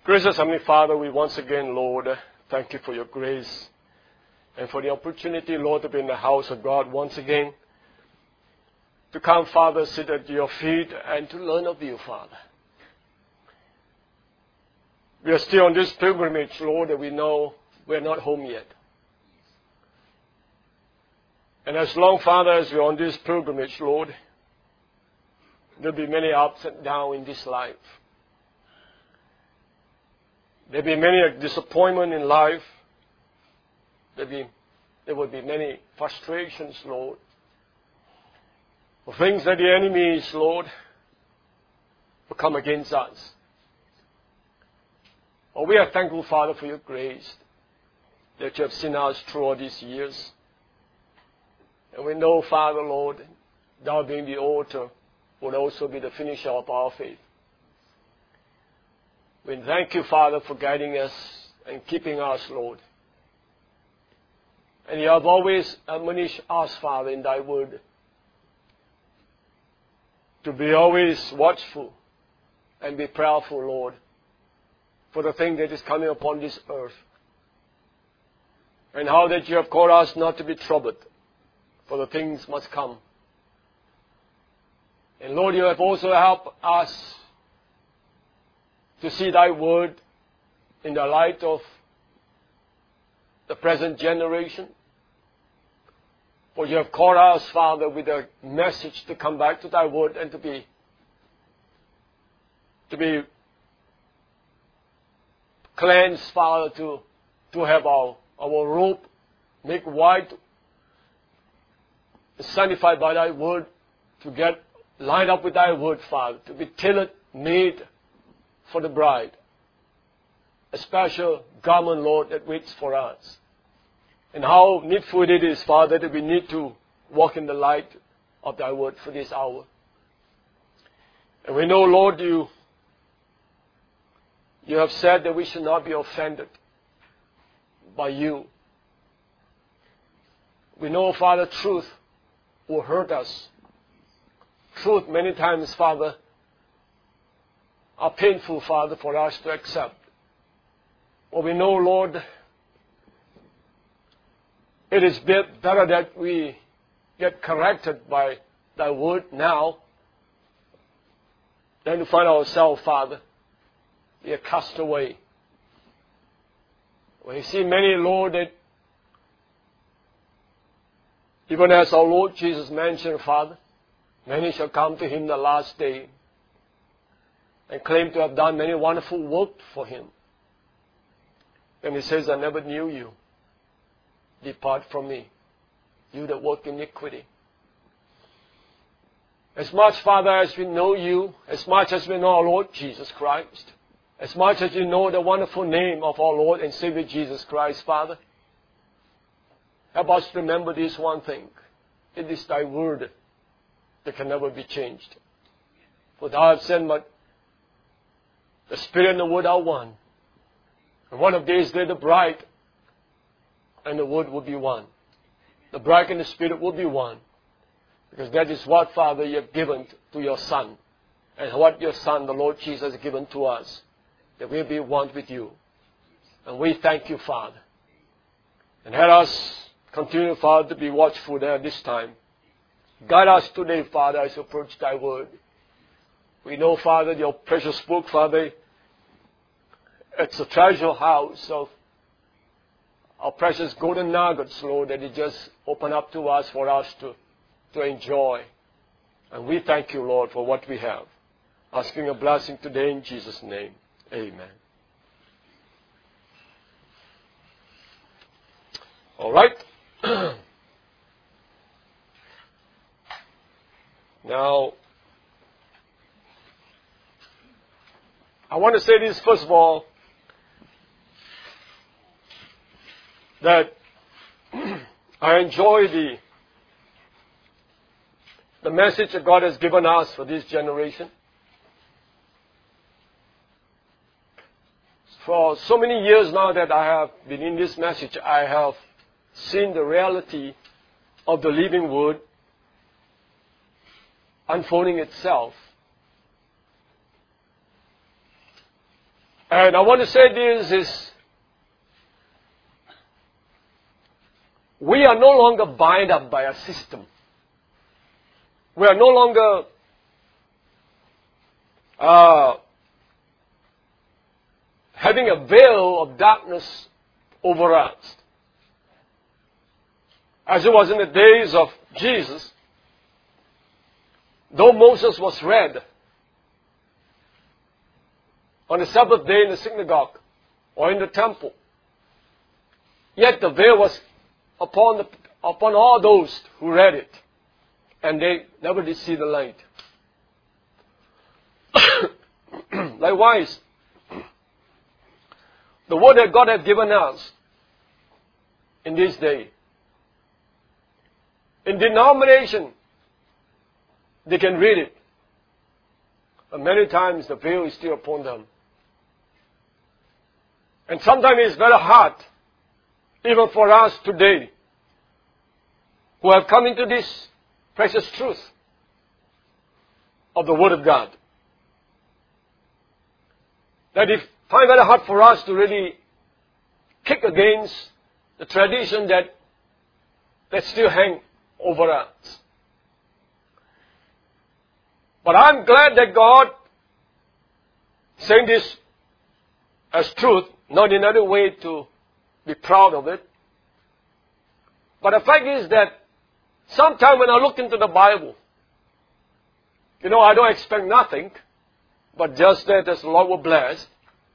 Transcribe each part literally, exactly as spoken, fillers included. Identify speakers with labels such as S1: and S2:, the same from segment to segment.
S1: Gracious Heavenly Father, we once again, Lord, thank you for your grace and for the opportunity, Lord, to be in the house of God once again. To come, Father, sit at your feet and to learn of you, Father. We are still on this pilgrimage, Lord, that we know we're not home yet. And as long, Father, as we're on this pilgrimage, Lord, there'll be many ups and downs in this life. There'll be many disappointments in life. There'll be, there will be many frustrations, Lord. For things that the enemies, Lord, will come against us. Oh, we are thankful, Father, for your grace that you have seen us through all these years. And we know, Father, Lord, thou being the author would also be the finisher of our faith. We thank you, Father, for guiding us and keeping us, Lord. And you have always admonished us, Father, in thy word, to be always watchful and be prayerful, Lord, for the thing that is coming upon this earth. And how that you have called us not to be troubled, for the things must come. And Lord, you have also helped us to see thy word in the light of the present generation. For you have called us, Father, with a message to come back to thy word and to be to be cleansed, Father, to, to have our, our robe make white, sanctified by thy word, to get lined up with thy word, Father, to be tailored, made for the bride. A special garment, Lord, that waits for us. And how needful it is, Father, that we need to walk in the light of thy word for this hour. And we know, Lord, you, you have said that we should not be offended by you. We know, Father, truth will hurt us. Truth many times, Father, are painful, Father, for us to accept. But we know, Lord, it is better that we get corrected by thy word now than to find ourselves, Father, be a castaway. We see many, Lord, that even as our Lord Jesus mentioned, Father, many shall come to him the last day and claim to have done many wonderful works for him. And he says, I never knew you. Depart from me, you that work iniquity. As much, Father, as we know you, as much as we know our Lord Jesus Christ, as much as you know the wonderful name of our Lord and Savior Jesus Christ, Father, help us remember this one thing. It is thy word that can never be changed. For thou hast said, but the Spirit and the word are one. And one of these they're the bride and the word will be one. The bride and the Spirit will be one. Because that is what, Father, you have given to your Son. And what your Son, the Lord Jesus, has given to us. That we'll be one with you. And we thank you, Father. And let us continue, Father, to be watchful there this time. Guide us today, Father, as we approach thy word. We know, Father, your precious book, Father, it's a treasure house of our precious golden nuggets, Lord, that you just open up to us for us to, to enjoy. And we thank you, Lord, for what we have. Asking a blessing today in Jesus' name. Amen. All right. Now, I want to say this first of all, that I enjoy the, the message that God has given us for this generation. For so many years now that I have been in this message, I have seen the reality of the living word unfolding itself. And I want to say this is, we are no longer bound up by a system. We are no longer uh, having a veil of darkness over us. As it was in the days of Jesus, though Moses was read on the Sabbath day in the synagogue or in the temple, yet the veil was upon, the, upon all those who read it, and they never did see the light. Likewise, the word that God has given us in this day, in denomination, they can read it, but many times the veil is still upon them. And sometimes it's very hard, even for us today, who have come into this precious truth of the Word of God, that it find very hard for us to really kick against the tradition that that still hang over us. But I'm glad that God saying this as truth, not in any way to be proud of it. But the fact is that sometimes when I look into the Bible, you know, I don't expect nothing, but just that as the Lord will bless.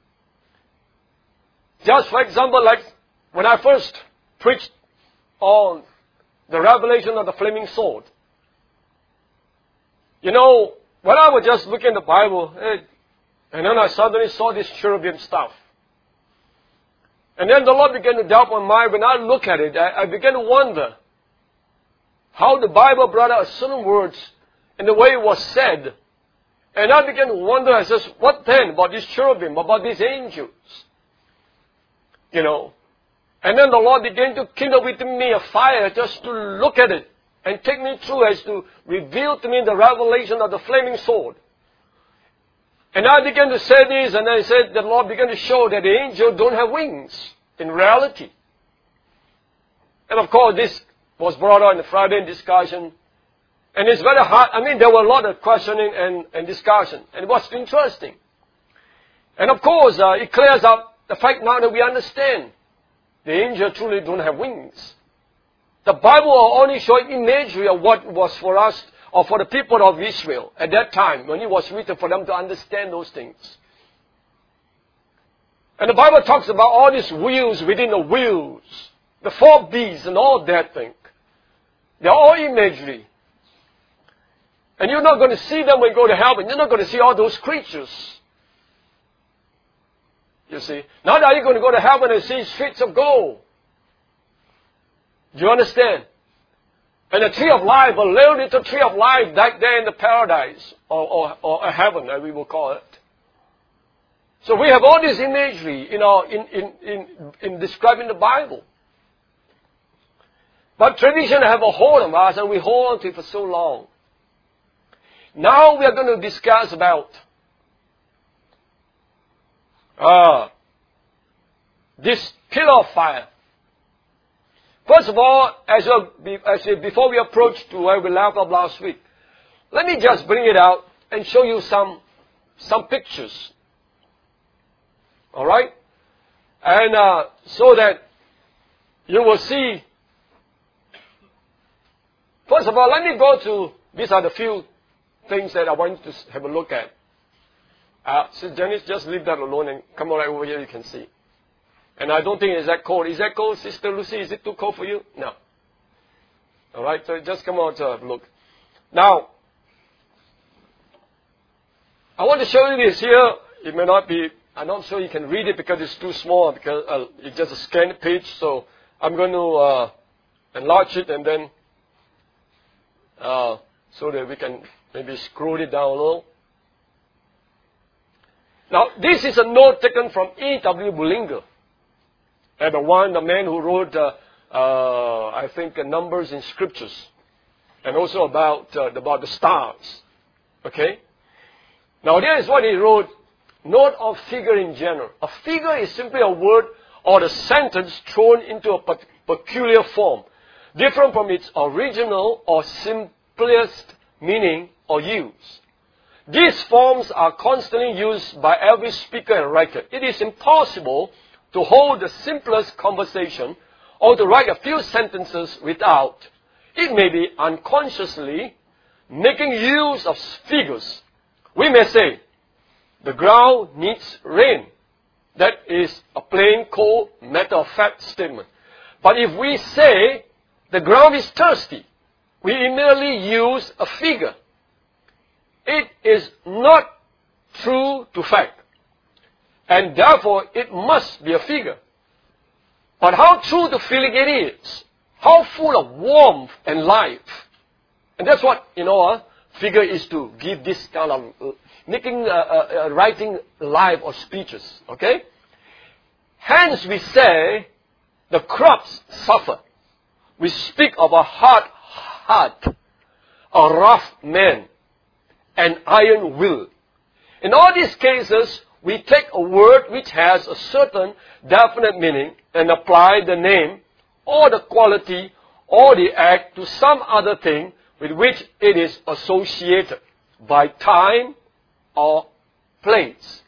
S1: Just for example, like when I first preached on the revelation of the flaming sword. You know, when I was just looking at the Bible, eh, and then I suddenly saw this cherubim stuff. And then the Lord began to doubt my mind. When I look at it, I, I began to wonder how the Bible brought out certain words and the way it was said. And I began to wonder, I says, what then about these cherubim, about these angels? You know. And then the Lord began to kindle within me a fire just to look at it and take me through as to reveal to me the revelation of the flaming sword. And I began to say this, and I said, the Lord began to show that the angels don't have wings in reality. And of course, this was brought out in the Friday discussion. And it's very hard. I mean, there were a lot of questioning and, and discussion. And it was interesting. And of course, uh, it clears up the fact now that we understand the angels truly don't have wings. The Bible will only show imagery of what was for us or for the people of Israel at that time when it was written for them to understand those things. And the Bible talks about all these wheels within the wheels, the four beasts and all that thing. They're all imagery. And you're not going to see them when you go to heaven. You're not going to see all those creatures. You see. Not that you're going to go to heaven and see streets of gold. Do you understand? And the tree of life, a little little tree of life back there in the paradise, or, or, or a heaven, as we will call it. So we have all this imagery, you know, in, in, in, in describing the Bible. But tradition have a hold on us, and we hold on to it for so long. Now we are going to discuss about uh, this pillar of fire. First of all, as, as before we approach to where we left off last week, let me just bring it out and show you some some pictures. All right, and uh, so that you will see. First of all, let me go to these are the few things that I want you to have a look at. Uh, so Janice, just leave that alone and come right over here. You can see. And I don't think it's that cold. Is that cold, Sister Lucy? Is it too cold for you? No. All right, so just come out to have a look. Now, I want to show you this here. It may not be, I'm not sure you can read it because it's too small, because uh, it's just a scanned page. So I'm going to uh, enlarge it and then uh, so that we can maybe scroll it down a little. Now, this is a note taken from E W Bullinger. And the one, the man who wrote, uh, uh, I think, uh, numbers in scriptures, and also about uh, about the stars. Okay. Now, here is what he wrote. note of figure in general. A figure is simply a word or a sentence thrown into a peculiar form, different from its original or simplest meaning or use. These forms are constantly used by every speaker and writer. It is impossible to hold the simplest conversation or to write a few sentences without, it may be unconsciously, making use of figures. We may say, the ground needs rain. That is a plain, cold, matter-of-fact statement. But if we say, the ground is thirsty, we immediately use a figure. It is not true to fact, and therefore it must be a figure. But how true to feeling it is, how full of warmth and life. And that's what, you know, a figure is to give this kind of, uh, making, uh, uh, uh, writing live or speeches, okay? Hence we say, the crops suffer. We speak of a hard heart, a rough man, an iron will. In all these cases, we take a word which has a certain definite meaning and apply the name or the quality or the act to some other thing with which it is associated by time or place,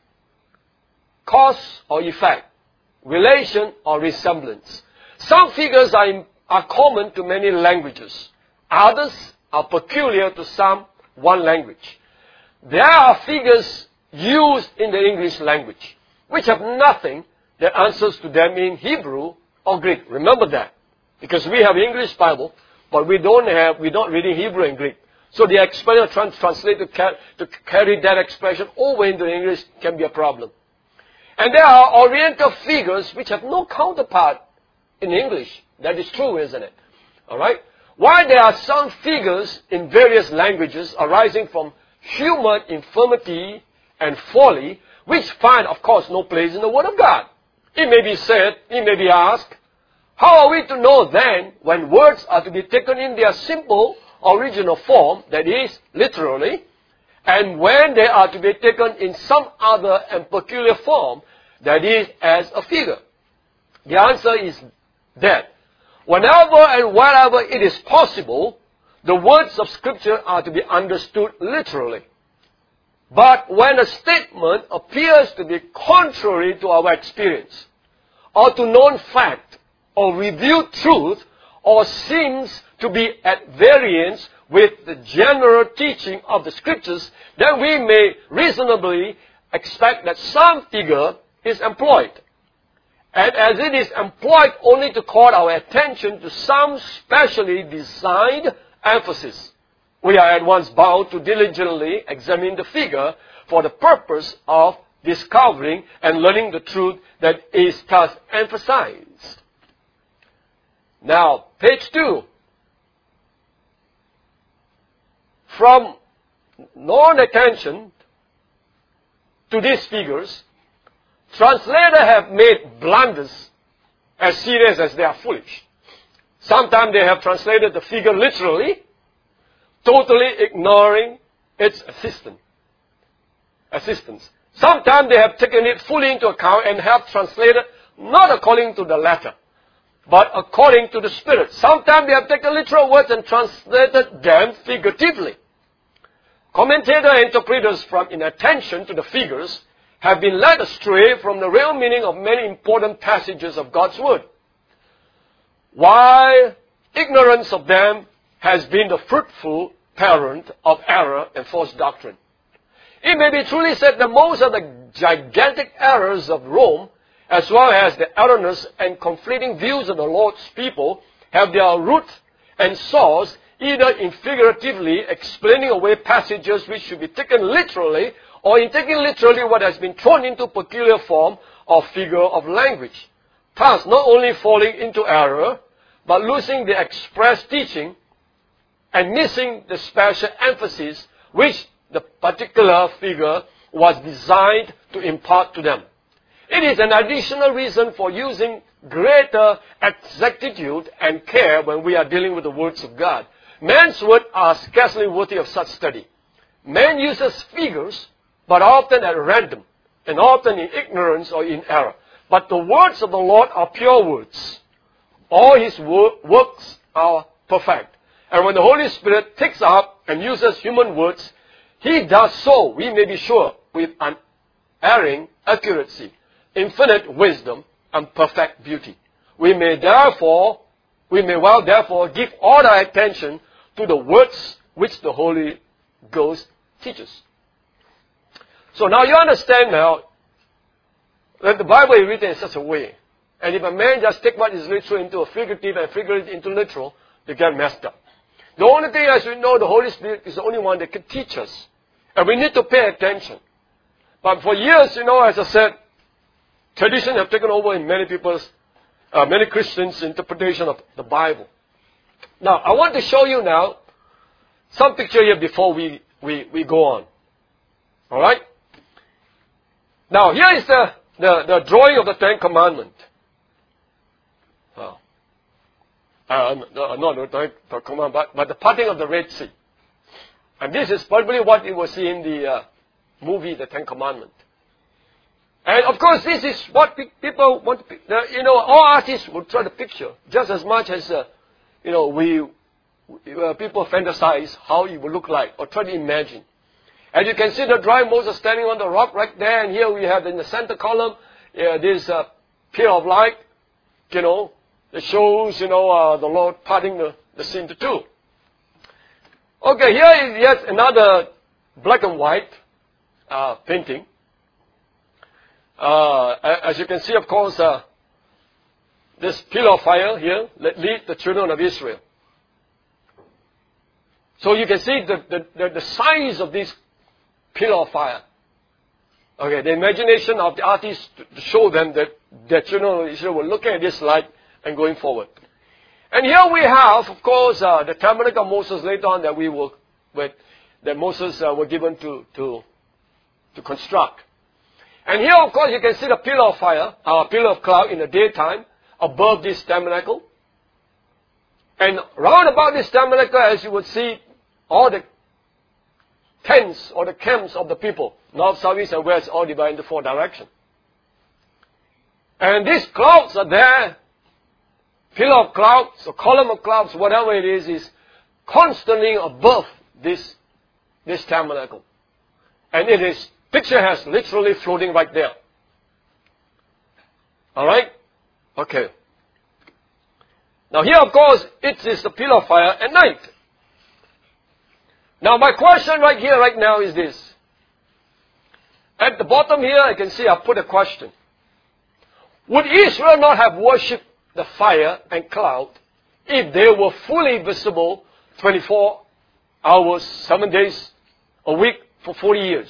S1: cause or effect, relation or resemblance. Some figures are, in, are common to many languages. Others are peculiar to some one language. There are figures used in the English language which have nothing that answers to them in Hebrew or Greek. Remember that. Because we have English Bible, but we don't have, we're not reading Hebrew and Greek. So the expression trans- translated to, to carry that expression over into English can be a problem. And there are Oriental figures which have no counterpart in English. That is true, isn't it? Alright? While there are some figures in various languages arising from human infirmity and folly, which find, of course, no place in the Word of God. It may be said, it may be asked, how are we to know then when words are to be taken in their simple original form, that is, literally, and when they are to be taken in some other and peculiar form, that is, as a figure? The answer is that whenever and wherever it is possible, the words of Scripture are to be understood literally. But when a statement appears to be contrary to our experience, or to known fact, or revealed truth, or seems to be at variance with the general teaching of the Scriptures, then we may reasonably expect that some figure is employed. And as it is employed only to call our attention to some specially designed emphasis, we are at once bound to diligently examine the figure for the purpose of discovering and learning the truth that is thus emphasized. Now, page two. From non-attention to these figures, translators have made blunders as serious as they are foolish. Sometimes they have translated the figure literally, totally ignoring its assistant, assistance. Sometimes they have taken it fully into account and have translated not according to the letter, but according to the Spirit. Sometimes they have taken literal words and translated them figuratively. Commentators and interpreters, from inattention to the figures, have been led astray from the real meaning of many important passages of God's Word, while ignorance of them has been the fruitful parent of error and false doctrine. It may be truly said that most of the gigantic errors of Rome, as well as the erroneous and conflicting views of the Lord's people, have their root and source either in figuratively explaining away passages which should be taken literally, or in taking literally what has been thrown into peculiar form or figure of language. Thus, not only falling into error, but losing the express teaching and missing the special emphasis which the particular figure was designed to impart to them. It is an additional reason for using greater exactitude and care when we are dealing with the words of God. Man's words are scarcely worthy of such study. Man uses figures, but often at random, and often in ignorance or in error. But the words of the Lord are pure words. All His wor- works are perfect. And when the Holy Spirit takes up and uses human words, He does so, we may be sure, with unerring accuracy, infinite wisdom, and perfect beauty. We may therefore, we may well therefore give all our attention to the words which the Holy Ghost teaches. So now you understand now that the Bible is written in such a way. And if a man just take what is literal into a figurative and figurative into literal, they get messed up. The only thing as we know, the Holy Spirit is the only one that can teach us. And we need to pay attention. But for years, you know, as I said, tradition have taken over in many people's, uh, many Christians' interpretation of the Bible. Now, I want to show you now some picture here before we, we, we go on. Alright? Now, here is the, the, the drawing of the Ten Commandments. Oh. Uh, no, not the Ten Commandments, but, but the parting of the Red Sea. And this is probably what you will see in the uh, movie, The Ten Commandments. And of course, this is what pe- people want to, uh, you know, all artists would try to picture, just as much as, uh, you know, we, uh, people fantasize how it would look like, or try to imagine. And you can see the drawing Moses standing on the rock right there, and here we have in the center column, uh, this uh, pier of light, you know, that shows, you know, uh, the Lord parting the, the sea into two. Okay, here is yet another black and white uh, painting. Uh, as you can see, of course, uh, this pillar of fire here that lead the children of Israel. So you can see the, the, the, the size of this pillar of fire. Okay, the imagination of the artist to show them that the children of Israel were looking at this light and going forward. And here we have, of course, uh, the tabernacle of Moses later on that we will, with, that Moses uh, were given to, to, to construct. And here, of course, you can see the pillar of fire, uh, pillar of cloud in the daytime above this tabernacle. And round about this tabernacle, as you would see, all the tents or the camps of the people, north, south, east, and west, all divided into four directions. And these clouds are there. Pillar of clouds, or column of clouds, whatever it is, is constantly above this, this tabernacle. And it is, picture has literally floating right there. Alright? Okay. Now here, of course, it is the pillar of fire at night. Now my question right here, right now is this. At the bottom here, I can see I put a question. Would Israel not have worshipped the fire and cloud if they were fully visible twenty-four hours, seven days a week for forty years?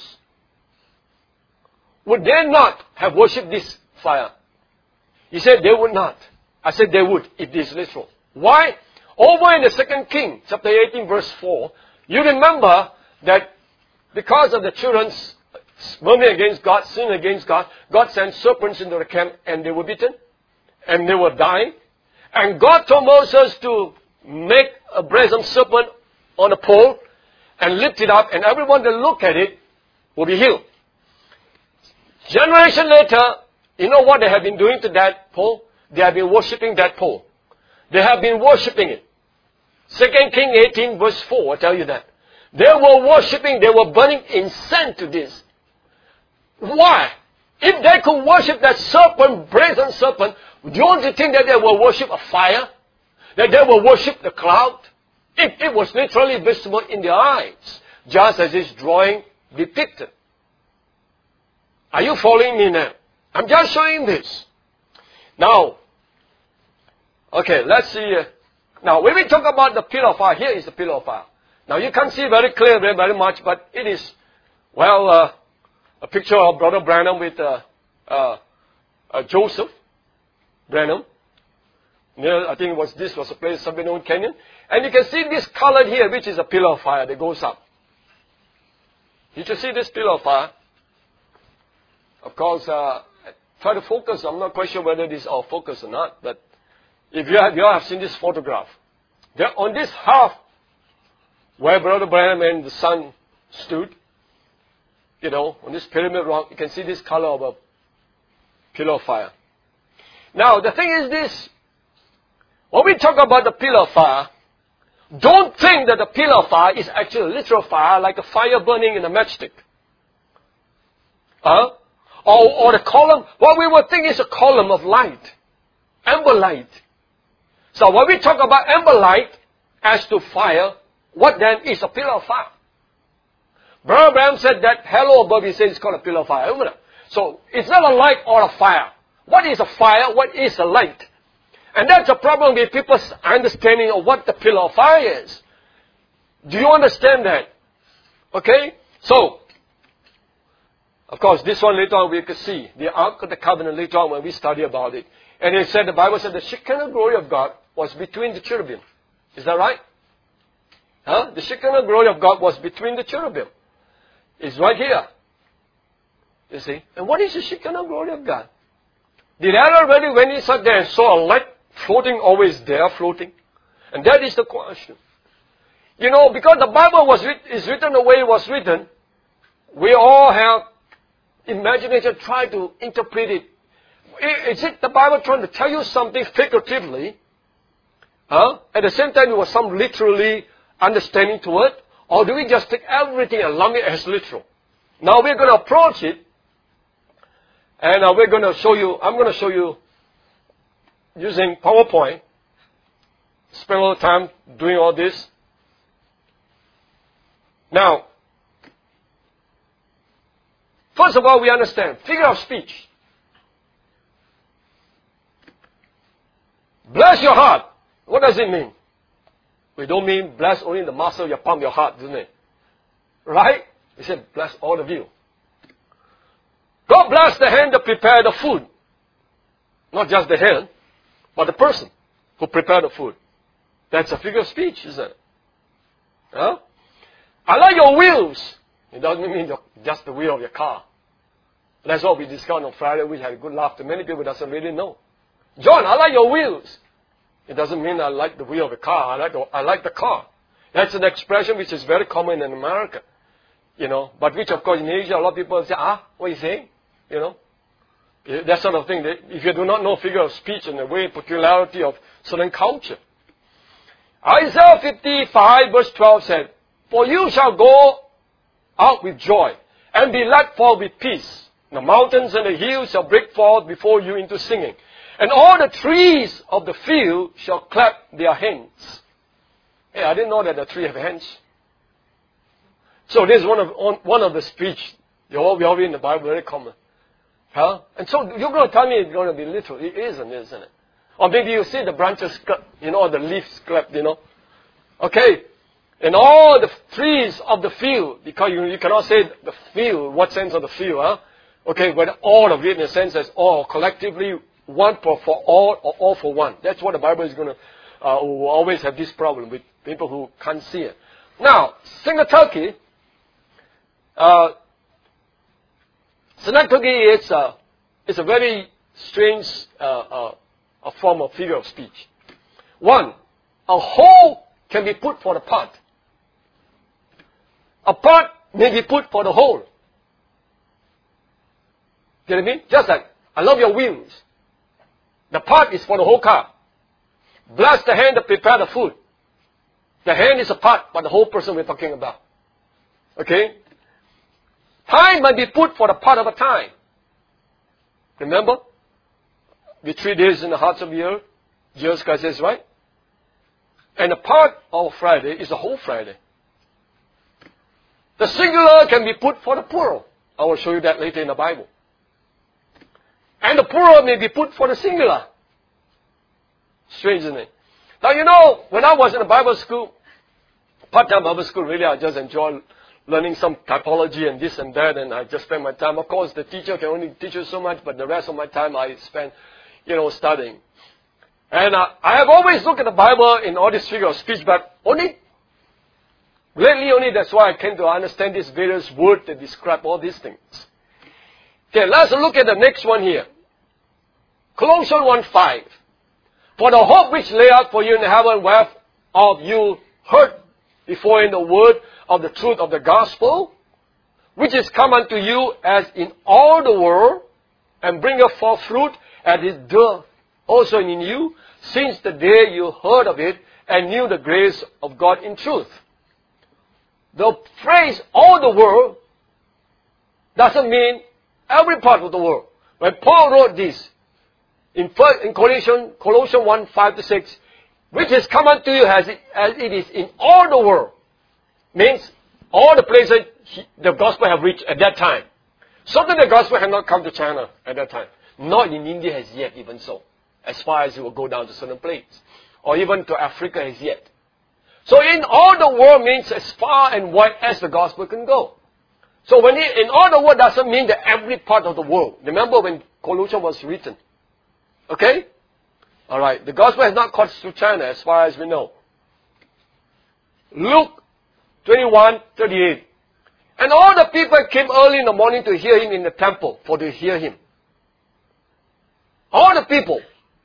S1: Would they not have worshipped this fire? He said they would not. I said they would if this is literal. Why? Over in the Second King, chapter eighteen, verse four, you remember that because of the children's murmuring against God, sin against God, God sent serpents into the camp and they were bitten. And they were dying. And God told Moses to make a brazen serpent on a pole and lift it up, and everyone that look at it will be healed. Generation later, you know what they have been doing to that pole? They have been worshipping that pole. They have been worshipping it. Second King eighteen verse four, I tell you that. They were worshipping, they were burning incense to this. Why? If they could worship that serpent, brazen serpent, don't you think that they will worship a fire? That they will worship the cloud? If it was literally visible in their eyes, just as this drawing depicted. Are you following me now? I'm just showing this. Now, okay, let's see. Uh, now, when we talk about the pillar of fire, here is the pillar of fire. Now, you can't see very clearly, very much, but it is, well, uh, a picture of Brother Branham with uh, uh, uh, Joseph Branham. Near, I think it was, this was a place, Sabino Canyon. And you can see this colored here, which is a pillar of fire that goes up. Did you see this pillar of fire? Of course, uh, try to focus. I'm not quite sure whether this is all focus or not, but if you have, you all have seen this photograph. There, on this half, where Brother Branham and the son stood, you know, on this pyramid rock, you can see this color of a pillar of fire. Now, the thing is this. When we talk about the pillar of fire, don't think that the pillar of fire is actually a literal fire, like a fire burning in a matchstick. Huh? Or, or the column, what we would think is a column of light. Amber light. So when we talk about amber light as to fire, what then is a pillar of fire? Brother Abraham said that halo above, he says it's called a pillar of fire. So it's not a light or a fire. What is a fire? What is a light? And that's a problem with people's understanding of what the pillar of fire is. Do you understand that? Okay? So, of course, this one later on we could see. The Ark of the Covenant later on when we study about it. And it said, the Bible said the Shekinah glory of God was between the cherubim. Is that right? Huh? The Shekinah glory of God was between the cherubim. It's right here. You see? And what is the Shekinah glory of God? Did Aaron really, when he sat there and saw a light floating, always there floating? And that is the question. You know, because the Bible was is written the way it was written, we all have imagination, try to interpret it. Is it the Bible trying to tell you something figuratively? Huh? At the same time, there was some literally understanding to it? Or do we just take everything and lump it as literal? Now we're going to approach it. And uh, we're going to show you, I'm going to show you using PowerPoint. Spend a little time doing all this. Now, first of all, we understand figure of speech. Bless your heart. What does it mean? We don't mean bless only the muscle of your palm, your heart, doesn't it? Right? He said, bless all of you. God bless the hand that prepared the food. Not just the hand, but the person who prepared the food. That's a figure of speech, isn't it? Huh? I like your wheels. It doesn't mean just the wheel of your car. That's what we discussed on Friday. We had a good laugh. Many people doesn't really know. John, I like your wheels. It doesn't mean I like the wheel of a car. I like the, I like the car. That's an expression which is very common in America. You know, but which of course in Asia, a lot of people say, ah, what are you saying? You know, that sort of thing. If you do not know figure of speech and the way peculiarity of certain culture. Isaiah fifty-five verse twelve said, for you shall go out with joy and be led forth with peace. The mountains and the hills shall break forth before you into singing. And all the trees of the field shall clap their hands. Hey, I didn't know that the tree have hands. So this is one of one of the speech. You all we all read in the Bible, very common. Huh? And so you're going to tell me it's going to be literal. It isn't, isn't it? Or maybe you see the branches clap, you know, the leaves clap, you know. Okay. And all the trees of the field, because you, you cannot say the field, what sense of the field, huh? Okay, but all of it in a sense as all, collectively, one for, for all or all for one. That's what the Bible is going to, uh, will always have this problem with people who can't see it. Now, synecdoche, uh, synecdoche is a, is a very strange uh, uh, a form of figure of speech. One, a whole can be put for the part. A part may be put for the whole. Get it mean? Just like, I love your wheels. The part is for the whole car. Bless the hand that prepared the food. The hand is a part, but the whole person we're talking about. Okay? Time might be put for the part of a time. Remember? The three days in the hearts of the earth. Jesus Christ says, right? And the part of Friday is the whole Friday. The singular can be put for the plural. I will show you that later in the Bible. And the plural may be put for the singular. Strange, isn't it? Now, you know, when I was in a Bible school, part-time Bible school, really, I just enjoy learning some typology and this and that, and I just spend my time. Of course, the teacher can only teach you so much, but the rest of my time I spend, you know, studying. And uh, I have always looked at the Bible in all this figure of speech, but only, lately only that's why I came to understand these various words that describe all these things. Okay, let's look at the next one here. Colossians one five. For the hope which lay out for you in heaven, whereof you heard before in the word of the truth of the gospel, which is come unto you as in all the world, and bringeth forth fruit, as it doth also in you, since the day you heard of it, and knew the grace of God in truth. The phrase all the world doesn't mean every part of the world. When Paul wrote this, in, first, in Colossians, Colossians one, five to six, which has come unto you as it, as it is in all the world, means all the places he, the gospel have reached at that time. Certainly the gospel had not come to China at that time. Not in India as yet, even so. As far as it will go down to certain places. Or even to Africa as yet. So in all the world means as far and wide as the gospel can go. So when it, in all the world doesn't mean that every part of the world. Remember when Colossians was written. Okay? Alright. The gospel has not come to China as far as we know. Luke twenty-one, thirty-eight. And all the people came early in the morning to hear him in the temple, for to hear him. All the people.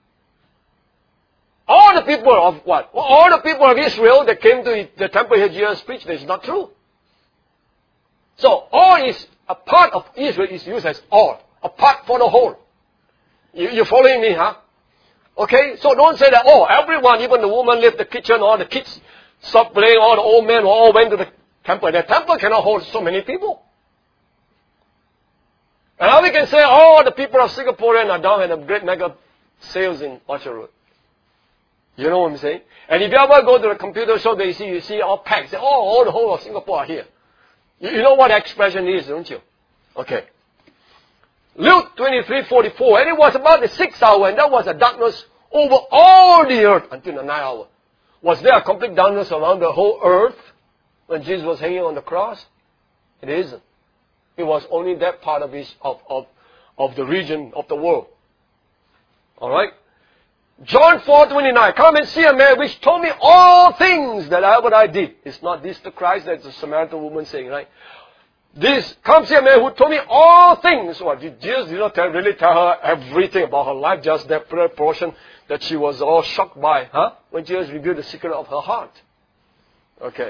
S1: All the people of what? Well, all the people of Israel that came to the temple to hear Jesus preach. That is not true. So, all is, a part of Israel is used as all. A part for the whole. You, you following me, huh? Okay? So don't say that, oh, everyone, even the woman left the kitchen, all the kids stopped playing, all the old men all went to the temple. The temple cannot hold so many people. And now we can say, oh, the people of Singaporean are down at a great mega sales in Orchard Road. You know what I'm saying? And if you ever go to the computer show, they see, you see all packed. Say, oh, all the whole of Singapore are here. You, you know what expression is, don't you? Okay. Luke twenty-three, forty-four. And it was about the sixth hour, and there was a darkness over all the earth until the ninth hour. Was there a complete darkness around the whole earth when Jesus was hanging on the cross? It isn't. It was only that part of, his, of, of, of the region of the world. Alright? John four, twenty-nine. Come and see a man which told me all things that ever I did. Is not this the Christ? That's the Samaritan woman saying, right? This, come see a man who told me all things. What, did Jesus did not tell, really tell her everything about her life? Just that portion that she was all shocked by, huh? When Jesus revealed the secret of her heart. Okay.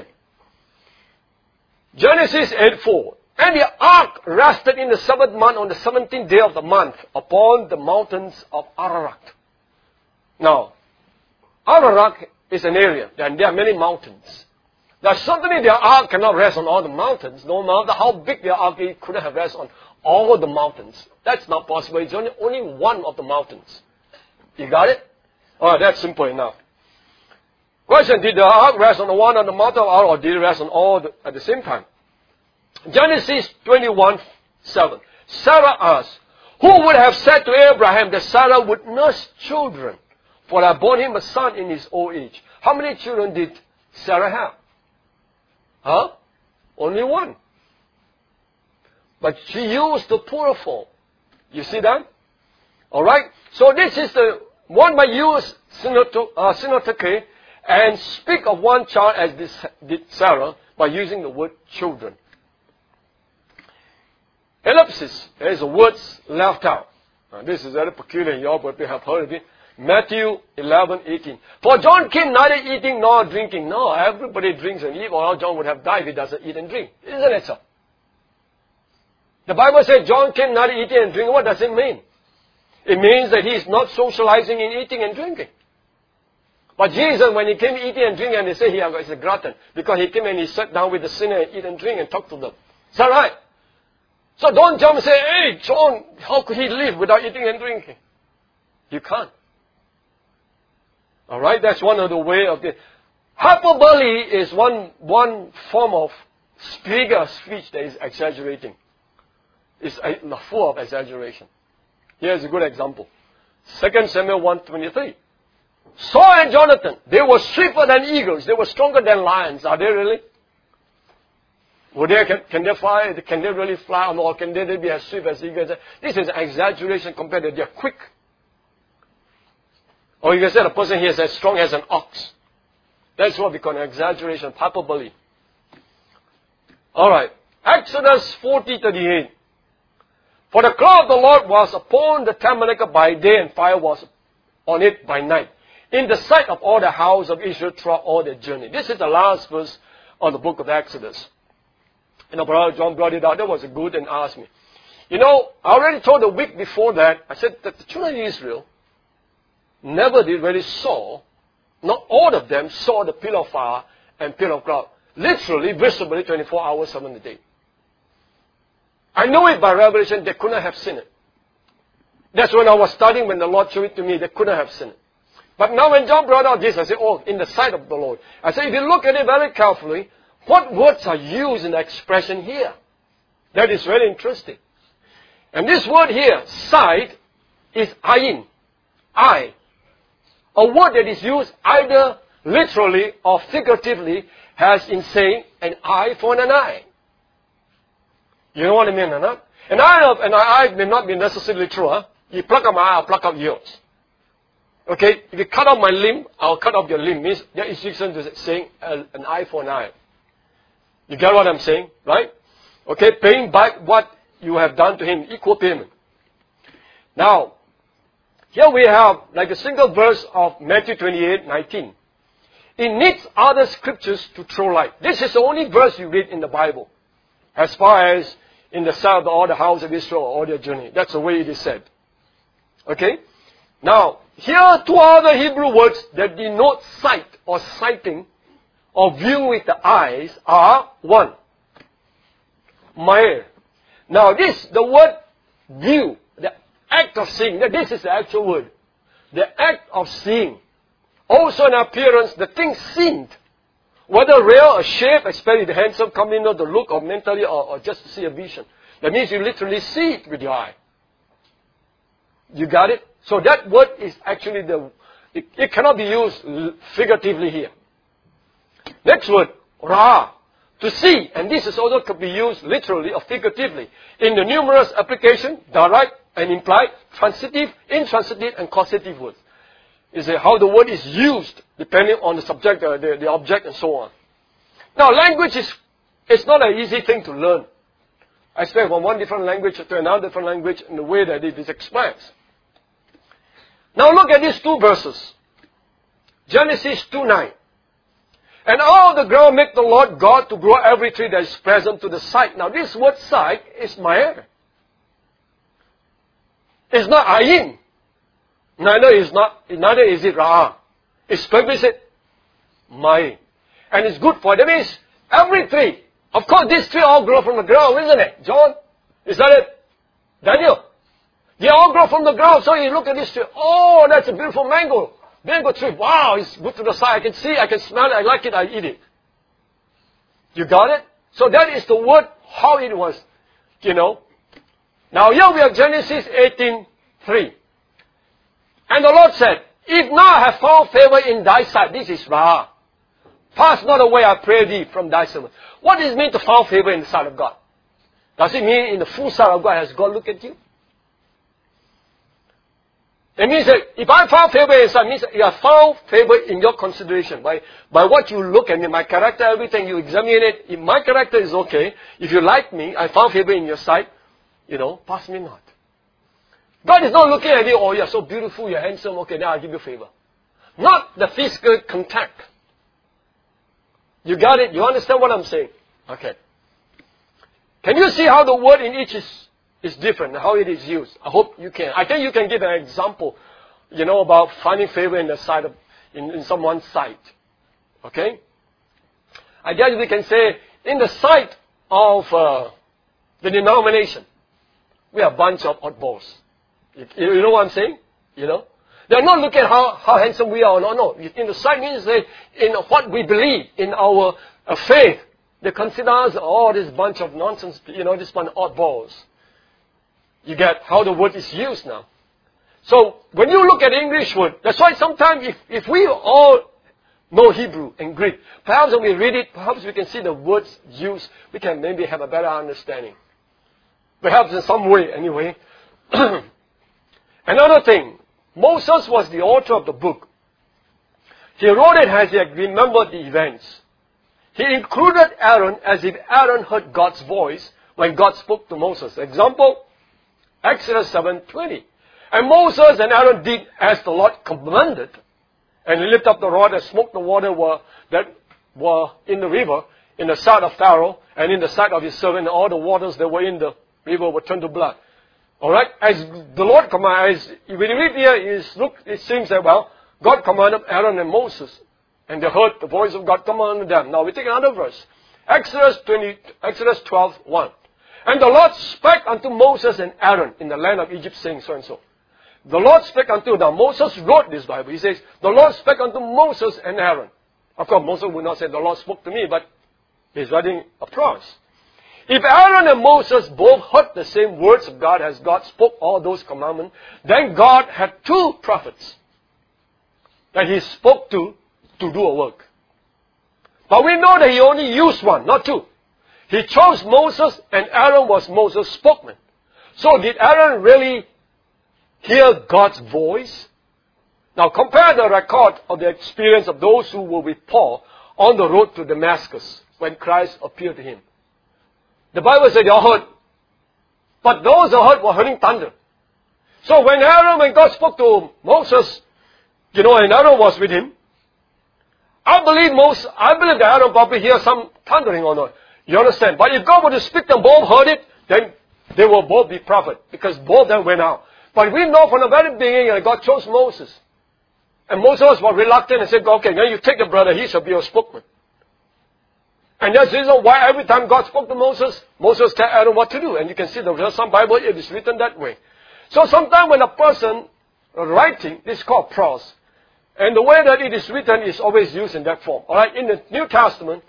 S1: Genesis eight, four. And the ark rested in the seventh month on the seventeenth day of the month upon the mountains of Ararat. Now, Ararat is an area, and there are many mountains. Now, certainly the ark cannot rest on all the mountains. No matter how big the ark is, it couldn't have rest on all the mountains. That's not possible. It's only, only one of the mountains. You got it? Alright, that's simple enough. Question, did the ark rest on the one on the mountain of Ararat, or did it rest on all the, at the same time? Genesis twenty-one, seven. Sarah asked, who would have said to Abraham that Sarah would nurse children? For I bore him a son in his old age. How many children did Sarah have? Huh? Only one. But she used the plural form. You see that? Alright? So this is the one by use synecdoche and speak of one child as this did Sarah by using the word children. Ellipsis, there is a words left out. Now, this is very peculiar. You all probably have heard of it. Matthew eleven, eighteen. For John came neither eating nor drinking. No, everybody drinks and eats, or else John would have died if he doesn't eat and drink. Isn't it so? The Bible says John came neither eating and drinking. What does it mean? It means that he is not socializing in eating and drinking. But Jesus, when he came eating and drinking, and they say he is a glutton, because he came and he sat down with the sinner and eat and drink and talk to them. Is that right? So don't jump and say, hey, John, how could he live without eating and drinking? You can't. Alright, that's one of the way of the... Hyperbole is one, one form of figure of speech that is exaggerating. It's full of exaggeration. Here's a good example. Second Samuel one twenty-three. Saul and Jonathan, they were swifter than eagles. They were stronger than lions. Are they really? Well, they, can, can they fly? Can they really fly? Or can they be as swift as eagles? This is an exaggeration compared to they're quick. Or you can say the person here is as strong as an ox. That's what we call an exaggeration, hyperbole. Alright. Exodus forty, thirty-eight. For the cloud of the Lord was upon the tabernacle by day, and fire was on it by night, in the sight of all the house of Israel throughout all their journey. This is the last verse of the book of Exodus. And Brother John brought it out. That was good and asked me. You know, I already told the week before that, I said that the children of Israel never did really saw, not all of them saw the pillar of fire and pillar of cloud. Literally, visibly, twenty-four hours, seven a day. I know it by revelation, they couldn't have seen it. That's when I was studying, when the Lord showed it to me, they couldn't have seen it. But now when John brought out this, I said, oh, in the sight of the Lord. I said, if you look at it very carefully, what words are used in the expression here? That is very interesting. And this word here, sight, is ayin, eye. A word that is used either literally or figuratively, has in saying an eye for an eye. You know what I mean or not? An eye of an eye may not be necessarily true. Huh? You pluck out my eye, I'll pluck out yours. Okay? If you cut off my limb, I'll cut off your limb. Means that is equivalent to saying an eye for an eye. You get what I'm saying? Right? Okay? Paying back what you have done to him. Equal payment. Now, here we have like a single verse of Matthew twenty-eight nineteen. It needs other scriptures to throw light. This is the only verse you read in the Bible. As far as in the sight of all the house of Israel, all their journey. That's the way it is said. Okay? Now, here are two other Hebrew words that denote sight or sighting or viewing with the eyes are one. Ma'ir. Now this, the word view, the act of seeing, this is the actual word. The act of seeing. Also in appearance, the thing seen. Whether real or shape, especially the handsome, coming out the look or mentally or, or just to see a vision. That means you literally see it with your eye. You got it? So that word is actually the, it, it cannot be used figuratively here. Next word, ra, to see. And this is also could be used literally or figuratively. In the numerous application, direct and implied, transitive, intransitive, and causative words. Is how the word is used depending on the subject, uh, the, the object, and so on. Now, language is it's not an easy thing to learn. I say from one different language to another different language in the way that it is expressed. Now, look at these two verses. Genesis two nine. And all the ground make the Lord God to grow every tree that is present to the sight. Now, this word sight is ma'ir. It's not ayin. Neither is not, neither is it ra'ah. It's explicit ma'ir. And it's good for it. That means every tree. Of course, these trees all grow from the ground, isn't it? John? Is that it? Daniel? They all grow from the ground. So you look at this tree. Oh, that's a beautiful mango. Mango tree. Wow, it's good to the sight. I can see, I can smell it, I like it, I eat it. You got it? So that is the word, how it was, you know. Now here we have Genesis eighteen three. And the Lord said, if now I have found favor in thy sight, this is Ra. Pass not away, I pray thee, from thy servant. What does it mean to find favor in the sight of God? Does it mean in the full sight of God, has God looked at you? It means that if I found favor in sight, it means that you have found favor in your consideration. By, by what you look at me, my character, everything, you examine it. If my character is okay, if you like me, I found favor in your sight, you know, pass me not. God is not looking at you, oh, you're so beautiful, you're handsome, okay, now I'll give you favor. Not the physical contact. You got it? You understand what I'm saying? Okay. Can you see how the word in each is, is different, how it is used? I hope you can. I think you can give an example, you know, about finding favor in the sight of, in, in someone's sight. Okay? I guess we can say, in the sight of uh, the denomination, we are a bunch of oddballs. You, you know what I'm saying? You know? They're not looking at how, how handsome we are. No, no. In the sight means that in what we believe, in our uh, faith, they consider us, oh, this bunch of nonsense, you know, this bunch of oddballs. You get how the word is used now. So, when you look at the English word, that's why sometimes if, if we all know Hebrew and Greek, perhaps when we read it, perhaps we can see the words used, we can maybe have a better understanding. Perhaps in some way, anyway. Another thing, Moses was the author of the book. He wrote it as he remembered the events. He included Aaron as if Aaron heard God's voice when God spoke to Moses. Example, Exodus seven twenty. And Moses and Aaron did as the Lord commanded, and he lifted up the rod and smote the water were, that were in the river in the sight of Pharaoh and in the sight of his servant, all the waters that were in the river were turned to blood. Alright? As the Lord commanded, as when you read here, is, look, it seems that, well, God commanded Aaron and Moses, and they heard the voice of God commanded them. Now we take another verse. Exodus twenty, Exodus twelve, one. And the Lord spake unto Moses and Aaron in the land of Egypt, saying so and so. The Lord spake unto them. Moses wrote this Bible. He says, the Lord spake unto Moses and Aaron. Of course, Moses would not say, the Lord spoke to me, but he's writing a promise. If Aaron and Moses both heard the same words of God as God spoke all those commandments, then God had two prophets that he spoke to to do a work. But we know that he only used one, not two. He chose Moses, and Aaron was Moses' spokesman. So did Aaron really hear God's voice? Now compare the record of the experience of those who were with Paul on the road to Damascus when Christ appeared to him. The Bible said they all heard. But those who heard were hearing thunder. So when Aaron, when God spoke to Moses, you know, and Aaron was with him, I believe most, I believe that Aaron probably hear some thundering or not. You understand? But if God were to speak, them both heard it, then they will both be prophet, because both of them went out. But we know from the very beginning that God chose Moses. And Moses was reluctant and said, okay, now you take the brother, he shall be your spokesman. And that's the reason why every time God spoke to Moses, Moses tell Aaron what to do. And you can see there's some Bible, it is written that way. So sometimes when a person writing, this is called prose. And the way that it is written is always used in that form. Alright, in the New Testament,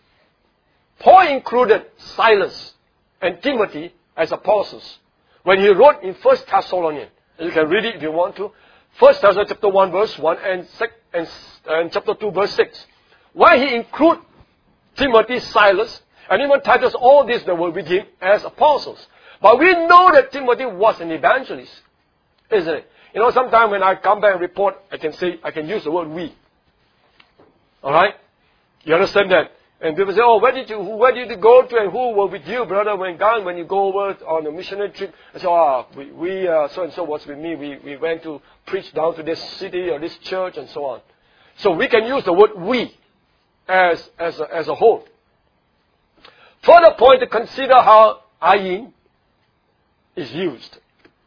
S1: Paul included Silas and Timothy as apostles when he wrote in First Thessalonians. You can read it if you want to. First Thessalonians chapter one verse one and, and, and chapter two verse six. Why he include Timothy, Silas, and even Titus, all these that were with him as apostles. But we know that Timothy was an evangelist, isn't it? You know, sometimes when I come back and report, I can say, I can use the word we. Alright? You understand that? And people say, oh, where did you, where did you go to and who were with you, brother, when gone, when you go over on a missionary trip? I say, oh, we, we uh, so-and-so was with me. We, we went to preach down to this city or this church and so on. So we can use the word we as, as, a, as a whole. Further point to consider how ayin is used.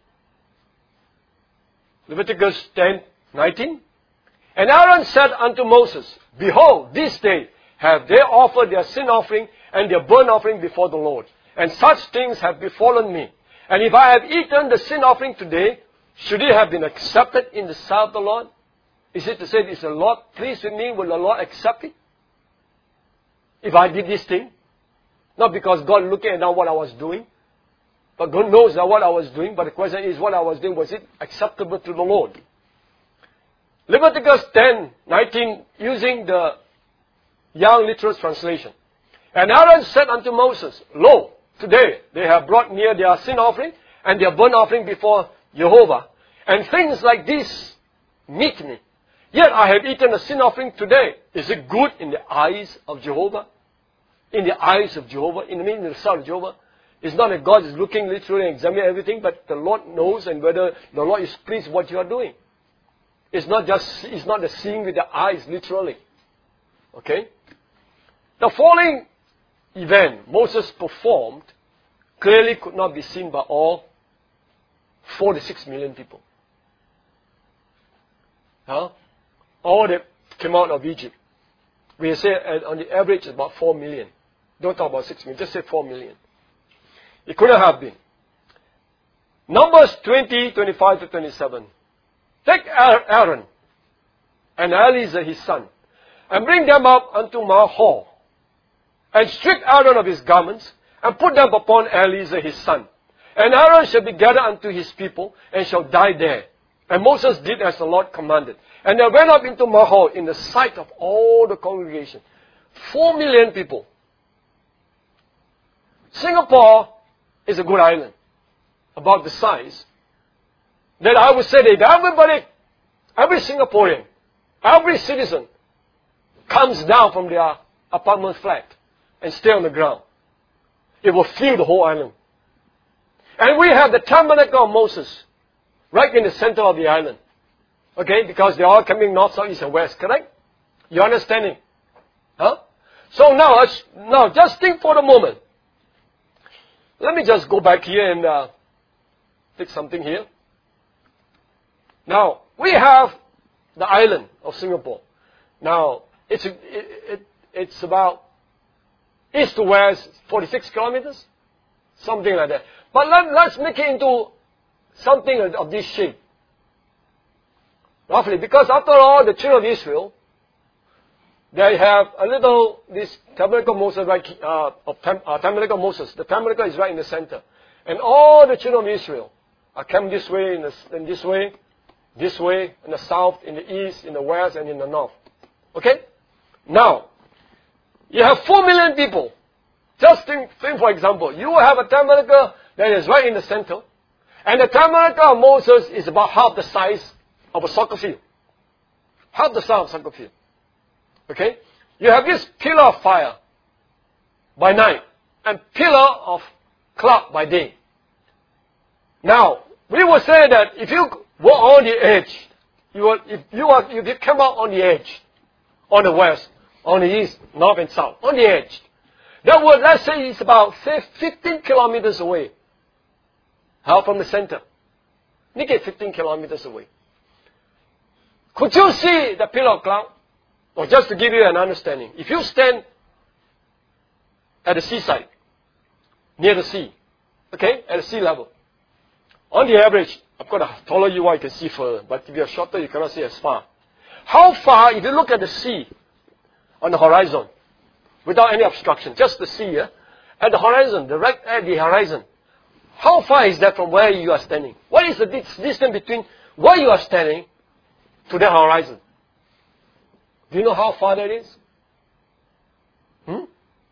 S1: Leviticus ten, nineteen. And Aaron said unto Moses, behold, this day have they offered their sin offering and their burnt offering before the Lord. And such things have befallen me. And if I have eaten the sin offering today, should it have been accepted in the sight of the Lord? Is it to say, is the Lord pleased with me? Will the Lord accept it? If I did this thing? Not because God looking at what I was doing. But God knows that what I was doing. But the question is, what I was doing, was it acceptable to the Lord? Leviticus ten, nineteen, using the Young Literal Translation. And Aaron said unto Moses, lo, today they have brought near their sin offering and their burnt offering before Jehovah. And things like this meet me. Yet I have eaten a sin offering today. Is it good in the eyes of Jehovah? In the eyes of Jehovah? In the meaning of the sight of Jehovah? It's not that God is looking literally and examining everything, but the Lord knows, and whether the Lord is pleased with what you are doing. It's not just, it's not the seeing with the eyes, literally. Okay? The following event Moses performed clearly could not be seen by all forty-six million people. Huh? All that came out of Egypt. We say on the average about four million. Don't talk about six million, just say four million. It couldn't have been. Numbers twenty, twenty-five to twenty-seven. Take Aaron and Eleazar his son, and bring them up unto Mount Hor, and strip Aaron of his garments, and put them upon Eleazar his son. And Aaron shall be gathered unto his people, and shall die there. And Moses did as the Lord commanded. And they went up into Mount Hor in the sight of all the congregation. Four million people. Singapore is a good island, about the size, that I would say that if everybody, every Singaporean, every citizen comes down from their apartment flat and stay on the ground, it will fill the whole island. And we have the tabernacle of Moses right in the center of the island. Okay, because they're all coming north, south, east, and west, correct? You understanding? Huh? So now, let's- now just think for a moment. Let me just go back here and uh, take something here. Now, we have the island of Singapore. Now, it's, it, it, it's about east to west, forty-six kilometers, something like that. But let, let's make it into something of, of this shape. Roughly, because after all, the children of Israel, they have a little, this tabernacle of Moses, right, uh, of tam, uh, tabernacle of Moses. The tabernacle is right in the center. And all the children of Israel are come this way, in, the, in this way, this way, in the south, in the east, in the west, and in the north. Okay? Now, you have four million people. Just think, think for example, you have a tabernacle that is right in the center, and the tabernacle of Moses is about half the size of a soccer field. Half the size of a soccer field. Okay? You have this pillar of fire by night and pillar of cloud by day. Now, we will say that if you walk on the edge, you will, if you are, if you come out on the edge, on the west, on the east, north and south, on the edge, that would, let's say it's about, say, fifteen kilometers away. How from the center? Make it fifteen kilometers away. Could you see the pillar of cloud? Or just to give you an understanding, if you stand at the seaside, near the sea, okay, at the sea level, on the average, of course, the taller you are, you can see further, but if you're shorter, you cannot see as far. How far, if you look at the sea on the horizon, without any obstruction, just the sea, yeah, at the horizon, direct at the horizon, how far is that from where you are standing? What is the distance between where you are standing to the horizon? Do you know how far that is? Hmm?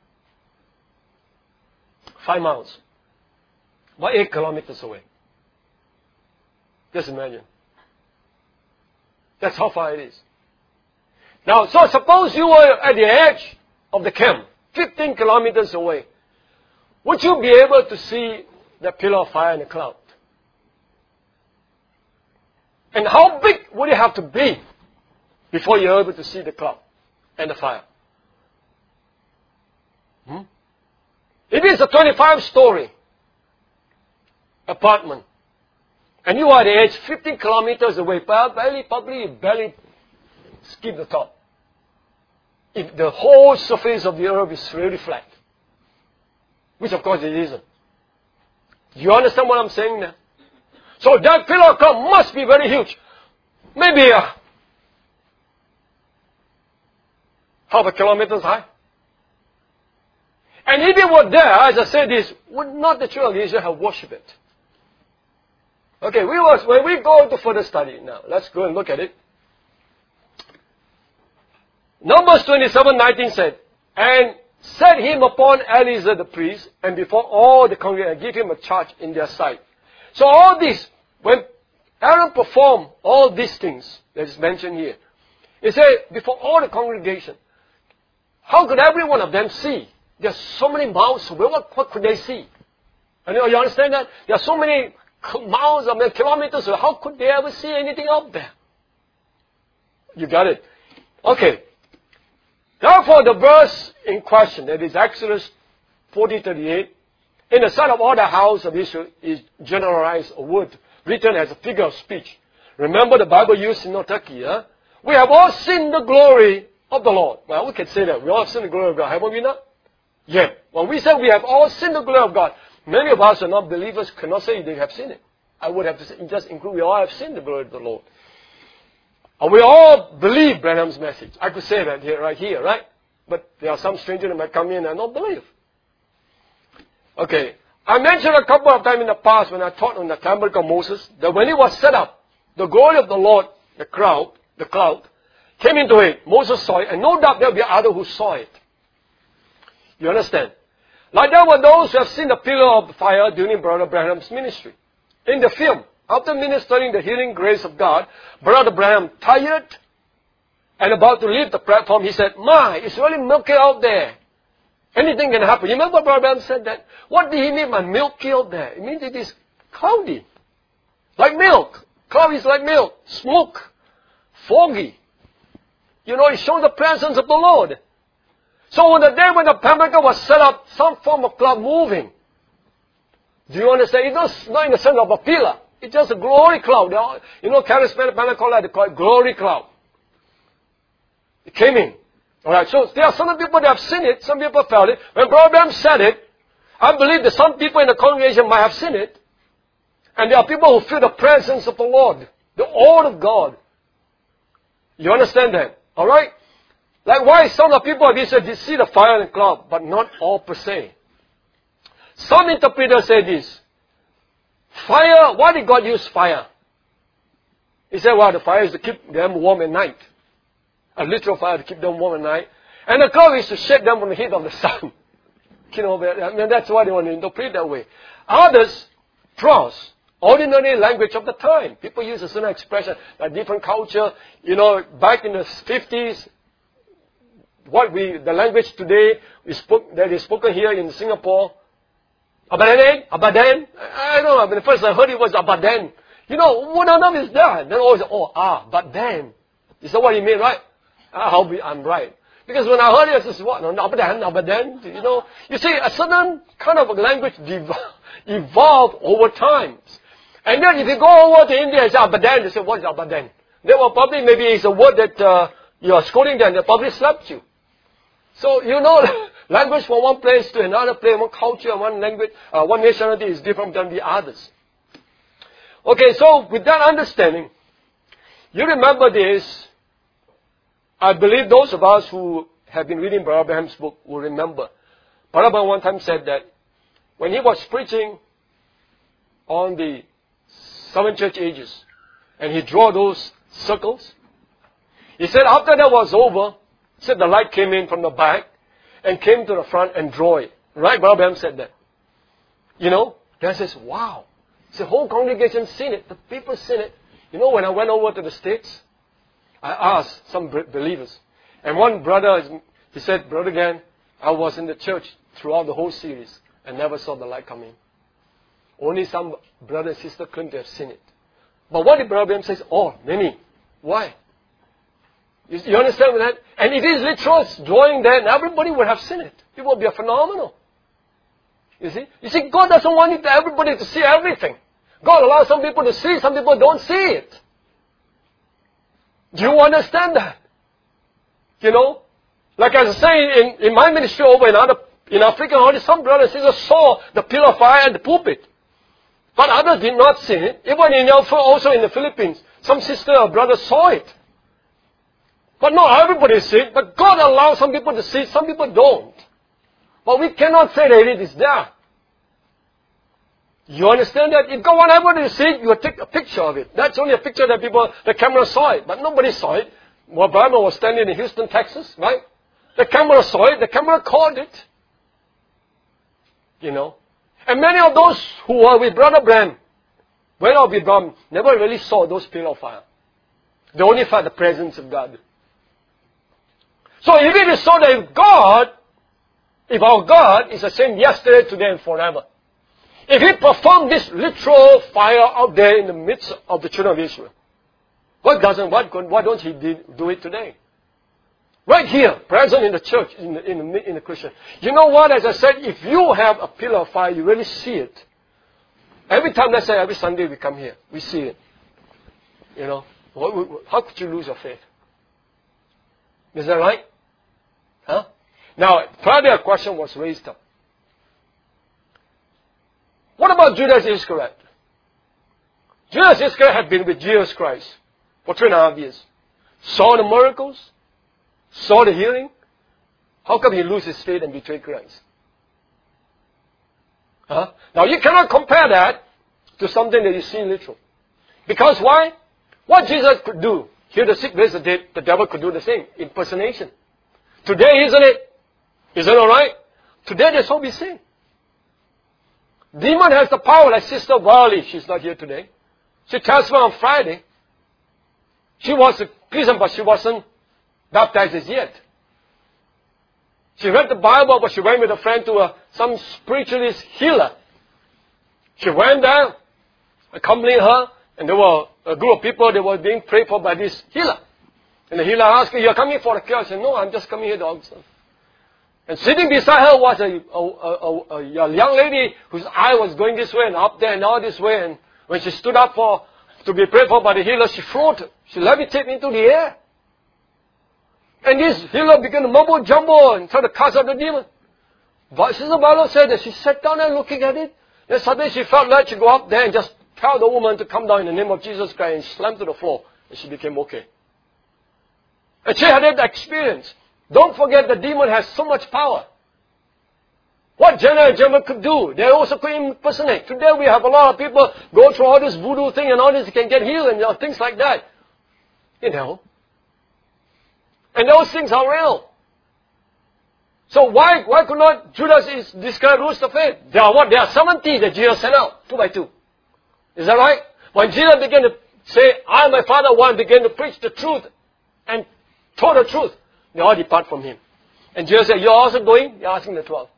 S1: Five miles. About eight kilometers away. Just imagine. That's how far it is. Now, so suppose you were at the edge of the camp, fifteen kilometers away. Would you be able to see the pillar of fire in the cloud? And how big would it have to be before you're able to see the cloud and the fire? Hmm? If it's a twenty-five story apartment, and you are at the edge fifteen kilometers away, barely, probably barely skip the top. If the whole surface of the earth is really flat, which of course it isn't. Do you understand what I'm saying now? So that pillar of cloud must be very huge. Maybe uh, half a kilometer high. And if it were there, as I said this, would not the children of Israel have worshipped it? Okay, we was, when we go to further study now, let's go and look at it. Numbers twenty-seven nineteen said, and set him upon Eleazar the priest, and before all the congregation, give him a charge in their sight. So all this, when Aaron performed all these things that is mentioned here, he said, before all the congregation, how could every one of them see? There are so many miles away. What, what could they see? And you, you understand that? There are so many miles, I mean, kilometers away. How could they ever see anything up there? You got it? Okay. Therefore, the verse in question, that is Exodus forty thirty-eight, in the sight of all the house of Israel is generalized a word written as a figure of speech. Remember the Bible used in Turkey, huh? We have all seen the glory of the Lord. Well, we can say that. We all have seen the glory of God. Haven't we not? Yeah. When we say we have all seen the glory of God, many of us are not believers, cannot say they have seen it. I would have to say, just include, we all have seen the glory of the Lord. And we all believe Branham's message. I could say that here, right here, right? But there are some strangers that might come in and not believe. Okay. I mentioned a couple of times in the past when I taught on the tabernacle of Moses, that when it was set up, the glory of the Lord, the cloud, the cloud, came into it. Moses saw it, and no doubt there will be others who saw it. You understand? Like there were those who have seen the pillar of fire during Brother Branham's ministry. In the film, after ministering the healing grace of God, Brother Branham, tired and about to leave the platform, he said, my, it's really milky out there. Anything can happen. You remember Brother Branham said that? What did he mean by milky out there? It means it is cloudy. Like milk. Cloud is like milk. Smoke. Foggy. You know, it shows the presence of the Lord. So on the day when the tabernacle was set up, some form of cloud moving. Do you understand? It's not, not in the sense of a pillar. It's just a glory cloud. You know, charismatic Pentecostal, they call it glory cloud. It came in. Alright, so there are some people that have seen it, some people felt it. When Brother Branham said it, I believe that some people in the congregation might have seen it. And there are people who feel the presence of the Lord, the all of God. You understand that? Alright? Likewise, some of the people, they said, they see the fire and cloud, but not all per se. Some interpreters say this. Fire, why did God use fire? He said, well, the fire is to keep them warm at night. A literal fire to keep them warm at night. And the cloud is to shade them from the heat of the sun. You know, I mean, that's why they want to interpret that way. Others, prose, ordinary language of the time. People use a certain expression, a different culture. You know, back in the fifties, what we, the language today we spoke, that is spoken here in Singapore, Abadan, Abadan. I don't know, I mean, first I heard it was Abadan. You know, what of them is that? Then always, oh, ah, but then. Is that what you mean, right? I hope I'm right. Because when I heard it, I said, what? No, Abadan, Abadan. You know, you see, a certain kind of a language evolved over time. And then if you go over to India and say Abadan, they say, what is Abadan? They will probably, maybe it's a word that uh, you are scolding them, they probably slapped you. So, you know, language from one place to another place, one culture, one language, uh, one nationality is different than the others. Okay, so with that understanding, you remember this. I believe those of us who have been reading Brother Abraham's book will remember. Brother Abraham one time said that when he was preaching on the seven church ages, and he drew those circles, he said after that was over, he said the light came in from the back and came to the front and drew it. Right? Brother Abraham said that. You know? Then I says, wow. The whole congregation seen it. The people seen it. You know, when I went over to the States, I asked some believers. And one brother, he said, Brother Gan, I was in the church throughout the whole series and never saw the light come in. Only some brother and sister claim to have seen it. But what did Brother Abraham say? Oh, many. Why? You, you understand that? And it is literal drawing there, and everybody would have seen it. It would be a phenomenal. You see? You see, God doesn't want it to everybody to see everything. God allows some people to see, some people don't see it. Do you understand that? You know? Like I was saying, in, in my ministry over in other, in African holidays, some brothers and sisters saw the pillar of fire and the pulpit. But others did not see it. Even in also in the Philippines, some sister or brother saw it. But not everybody see it. But God allows some people to see it, some people don't. But we cannot say that it is there. You understand that? If God wants everybody to see it, you will take a picture of it. That's only a picture that people, the camera saw it. But nobody saw it. Well, Brother was standing in Houston, Texas, right? The camera saw it. The camera caught it. You know? And many of those who were with Brother Branham, went out with Branham, never really saw those pillar of fire. They only felt the presence of God. So if it is so that if God, if our God is the same yesterday, today, and forever, if He performed this literal fire out there in the midst of the children of Israel, what doesn't, what, why don't He do it today? Right here, present in the church, in the, in the, in the Christian. You know what, as I said, if you have a pillar of fire, you really see it. Every time, let's say every Sunday we come here, we see it. You know, how could you lose your faith? Is that right? Huh? Now, probably a question was raised up. What about Judas Iscariot? Judas Iscariot had been with Jesus Christ for three and a half years. Saw the miracles. Saw the healing. How come he lose his faith and betray Christ? Huh? Now, you cannot compare that to something that you see literal. Because why? What Jesus could do, heal the sick, raise the dead, the devil could do the same. Impersonation. Today, isn't it? Is it alright? Today, that's all we see. Demon has the power, like Sister Wally. She's not here today. She tells me on Friday. She was a Christian, but she wasn't baptized as yet. She read the Bible, but she went with a friend to a, some spiritualist healer. She went there, accompanying her, and there were a group of people that were being prayed for by this healer. And the healer asked her, "You're coming for a cure?" I said, "No, I'm just coming here to observe." And sitting beside her was a, a, a, a, a young lady whose eye was going this way and up there and now this way. And when she stood up for to be prayed for by the healer, she floated. She levitated into the air. And this healer began to mumble jumble and try to cast out the demon. But Sister Barlow said that she sat down and looking at it. Then suddenly she felt led to go up there and just tell the woman to come down in the name of Jesus Christ, and slammed to the floor. And she became okay. And she had that experience. Don't forget the demon has so much power. What Jenna and Gemma could do, they also could impersonate. Today we have a lot of people go through all this voodoo thing and all this, can get healed and you know, things like that. You know. And those things are real. So why why could not Judas is describe rules of faith? There are what? There are seventy that Jesus sent out, two by two. Is that right? When Jesus began to say, I and my Father one, began to preach the truth and told the truth, they all depart from him. And Jesus said, you're also going? You're asking the twelve.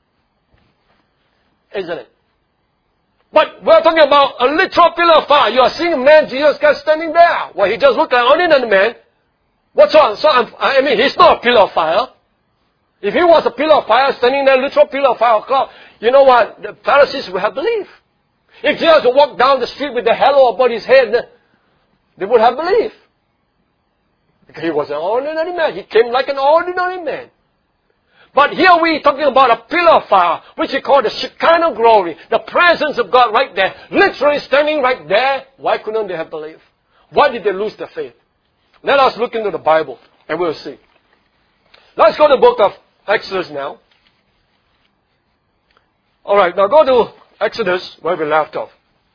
S1: Isn't it? But we're talking about a literal pillar of fire. You are seeing a man, Jesus Christ, standing there. Well, he just looked like an ordinary man. What's wrong? So, I'm, I mean, he's not a pillar of fire. If he was a pillar of fire, standing there, literal pillar of fire of cloud, you know what? The Pharisees would have believed. If Jesus would walk down the street with the halo above his head, they would have believed. Because he was an ordinary man. He came like an ordinary man. But here we're talking about a pillar of fire, which we call the Shekinah glory, the presence of God right there, literally standing right there. Why couldn't they have believed? Why did they lose their faith? Let us look into the Bible and we'll see. Let's go to the book of Exodus now. Alright, now go to Exodus where we left off.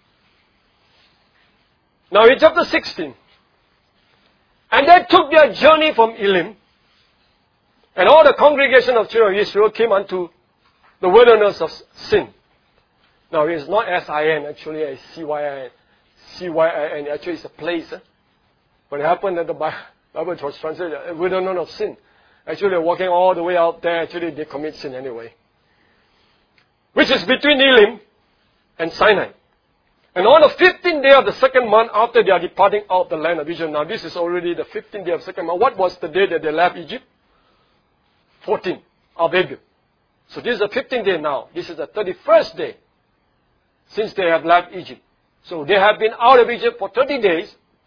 S1: Now in chapter sixteen. And they took their journey from Elim, and all the congregation of children of Israel came unto the wilderness of Sin. Now it is not S I N, actually it's C Y I N. C Y I N, actually it's a place. Eh? But it happened that the Bible was translated, wilderness of Sin. Actually they're walking all the way out there, actually they commit sin anyway. Which is between Elim and Sinai. And on the fifteenth day of the second month after they are departing out of the land of Egypt. Now this is already the fifteenth day of the second month. What was the day that they left Egypt? fourteenth of April. So this is the fifteenth day now. This is the thirty-first day since they have left Egypt. So they have been out of Egypt for thirty days.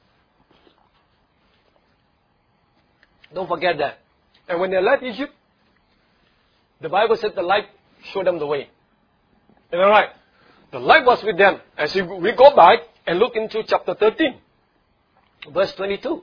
S1: Don't forget that. And when they left Egypt, the Bible said the light showed them the way. Am I right? The light was with them. As we go back and look into chapter thirteen, verse twenty-two.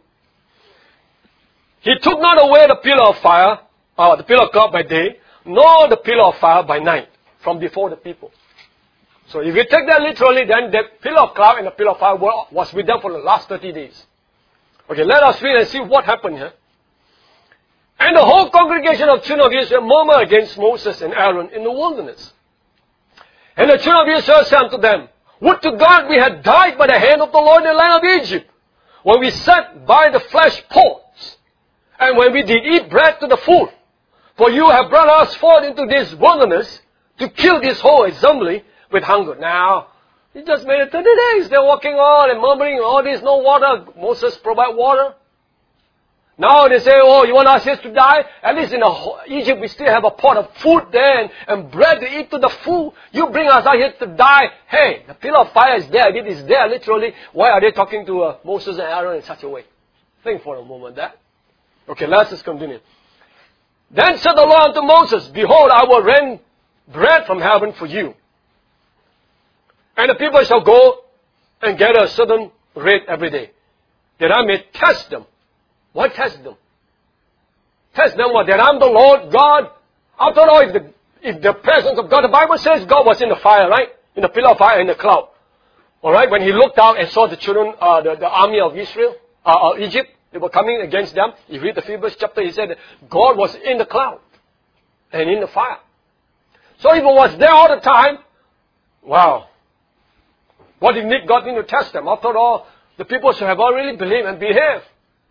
S1: He took not away the pillar of fire, uh, the pillar of cloud by day, nor the pillar of fire by night from before the people. So if you take that literally, then the pillar of cloud and the pillar of fire were, was with them for the last thirty days. Okay, let us read and see what happened here. And the whole congregation of children of Israel murmured against Moses and Aaron in the wilderness. And the children of Israel said unto them, would to God we had died by the hand of the Lord in the land of Egypt, when we sat by the flesh pots, and when we did eat bread to the full. For you have brought us forth into this wilderness to kill this whole assembly with hunger. Now, you just made it thirty days. They're walking on and murmuring, oh, there's no water. Moses provide water. Now they say, oh, you want us here to die? At least in Egypt we still have a pot of food there and, and bread to eat to the full. You bring us out here to die. Hey, the pillar of fire is there. It is there literally. Why are they talking to uh, Moses and Aaron in such a way? Think for a moment that. Okay, let's just continue. Then said the Lord unto Moses, behold, I will rain bread from heaven for you. And the people shall go and gather a certain rate every day, that I may test them. Why test them? Test them what? That I'm the Lord God. After all, if the, if the presence of God, the Bible says God was in the fire, right? In the pillar of fire and the cloud. Alright, when he looked out and saw the children, uh, the, the army of Israel, uh, uh, Egypt, they were coming against them. You read the Hebrews chapter, he said that God was in the cloud and in the fire. So if he was there all the time, wow. What did God need to test them? After all, the people should have already believed and behaved.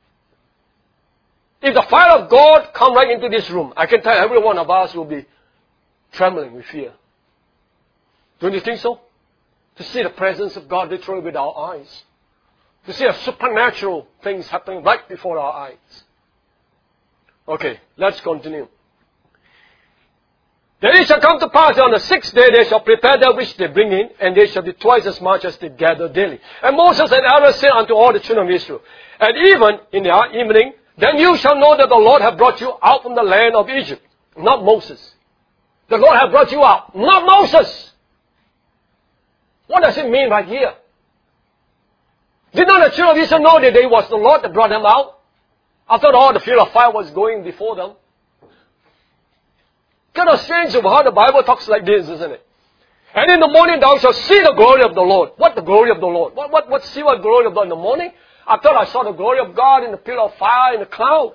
S1: If the fire of God come right into this room, I can tell every one of us will be trembling with fear. Don't you think so? To see the presence of God literally with our eyes. To see a supernatural things happening right before our eyes. Okay, let's continue. Then it shall come to pass that on the sixth day they shall prepare that which they bring in, and they shall be twice as much as they gather daily. And Moses and Aaron said unto all the children of Israel, and even in the evening, then you shall know that the Lord hath brought you out from the land of Egypt. Not Moses. The Lord hath brought you out, not Moses. What does it mean right here? Did not the children of Israel know that it was the Lord that brought them out? After all, the field of fire was going before them. Kind of strange of how the Bible talks like this, isn't it? And in the morning thou shalt see the glory of the Lord. What the glory of the Lord? What, what, what, see what glory of God in the morning? I thought I saw the glory of God in the pillar of fire in the cloud.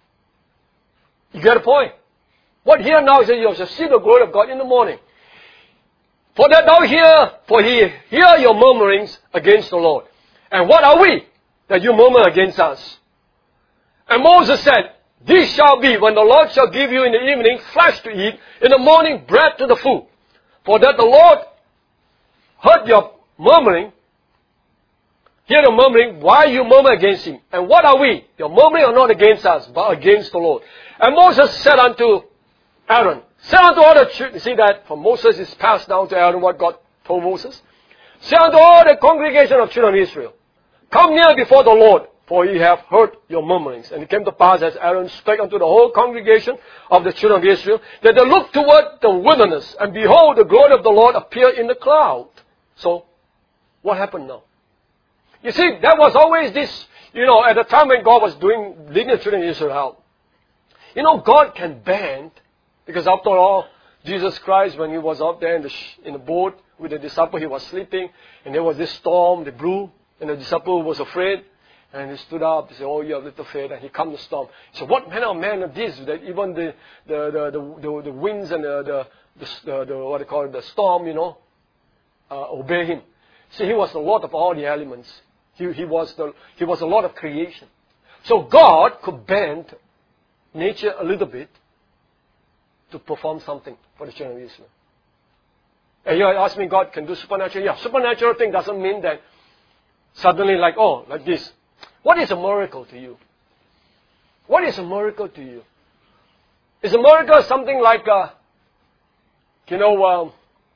S1: You get the point? What here now is that you shall see the glory of God in the morning. For that thou hear, for he hear your murmurings against the Lord. And what are we that you murmur against us? And Moses said, this shall be when the Lord shall give you in the evening flesh to eat, in the morning bread to the full. For that the Lord heard your murmuring, hear your murmuring, why you murmur against him? And what are we? Your murmuring are not against us, but against the Lord. And Moses said unto Aaron, say unto all the children, see that from Moses is passed down to Aaron what God told Moses. Say unto all the congregation of children of Israel, come near before the Lord, for ye have heard your murmurings. And it came to pass as Aaron spake unto the whole congregation of the children of Israel, that they looked toward the wilderness, and behold, the glory of the Lord appeared in the cloud. So, what happened now? You see, there was always this, you know, at the time when God was doing, leading the children of Israel out. You know, God can bend, because after all, Jesus Christ, when he was up there in the, in the boat with the disciple, he was sleeping, and there was this storm, the blew, and the disciple was afraid. And he stood up, he said, oh, you have little faith, and he come the storm. He said, what manner of man of this, that even the, the, the, the, the, the winds and the, the, the, the, what they call it, the storm, you know, uh, obey him. See, he was the Lord of all the elements. He, he was the, he was the Lord of creation. So God could bend nature a little bit to perform something for the children of Israel. And you ask me, God can do supernatural? Yeah, supernatural thing doesn't mean that suddenly like, oh, like this. What is a miracle to you? What is a miracle to you? Is a miracle something like, uh, you know, um,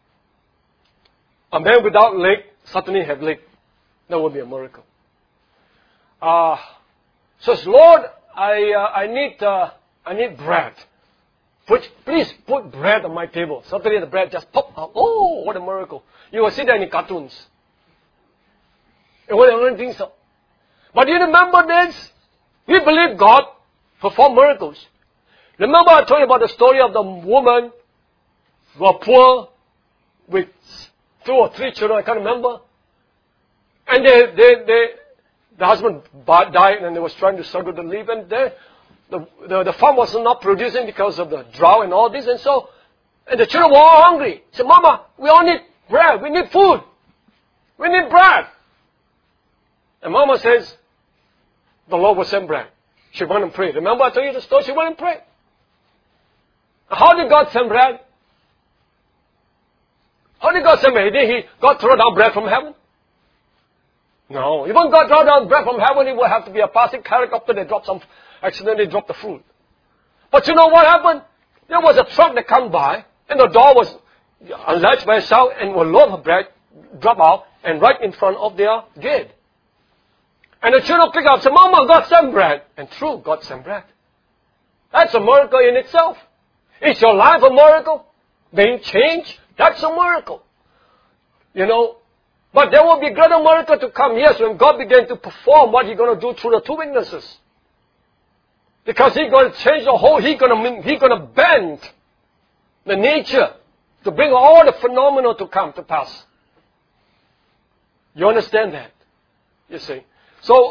S1: a man without leg suddenly have leg? That would be a miracle. Uh, says, Lord, I uh, I need uh, I need bread. Put, please put bread on my table. Suddenly the bread just pop out. Oh, what a miracle! You will see that in cartoons. And when I don't think so. But you remember this? We believe God perform miracles. Remember I told you about the story of the woman who was poor with two or three children, I can't remember. And they, they, they, the husband died and they was trying to struggle to live, and they, the, the, the farm was not producing because of the drought and all this, and so, and the children were all hungry. They said, Mama, we all need bread, we need food, we need bread. And Mama says, the Lord will send bread. She went and prayed. Remember I told you the story? She went and prayed. How did God send bread? How did God send bread? Did He, God throw down bread from heaven? No. Even God throw down bread from heaven, it would have to be a passing helicopter that dropped some, accidentally dropped the food. But you know what happened? There was a truck that come by, and the door was unlatched by itself, and a load of bread dropped out, and right in front of their gate. And the children pick up and say, Mama, God sent bread. And true, God sent bread. That's a miracle in itself. Is your life a miracle? Being changed? That's a miracle. You know, but there will be greater miracle to come, yes, when God begins to perform what He's going to do through the two witnesses. Because He's going to change the whole, He's going to, He's going to bend the nature to bring all the phenomena to come to pass. You understand that? You see? So,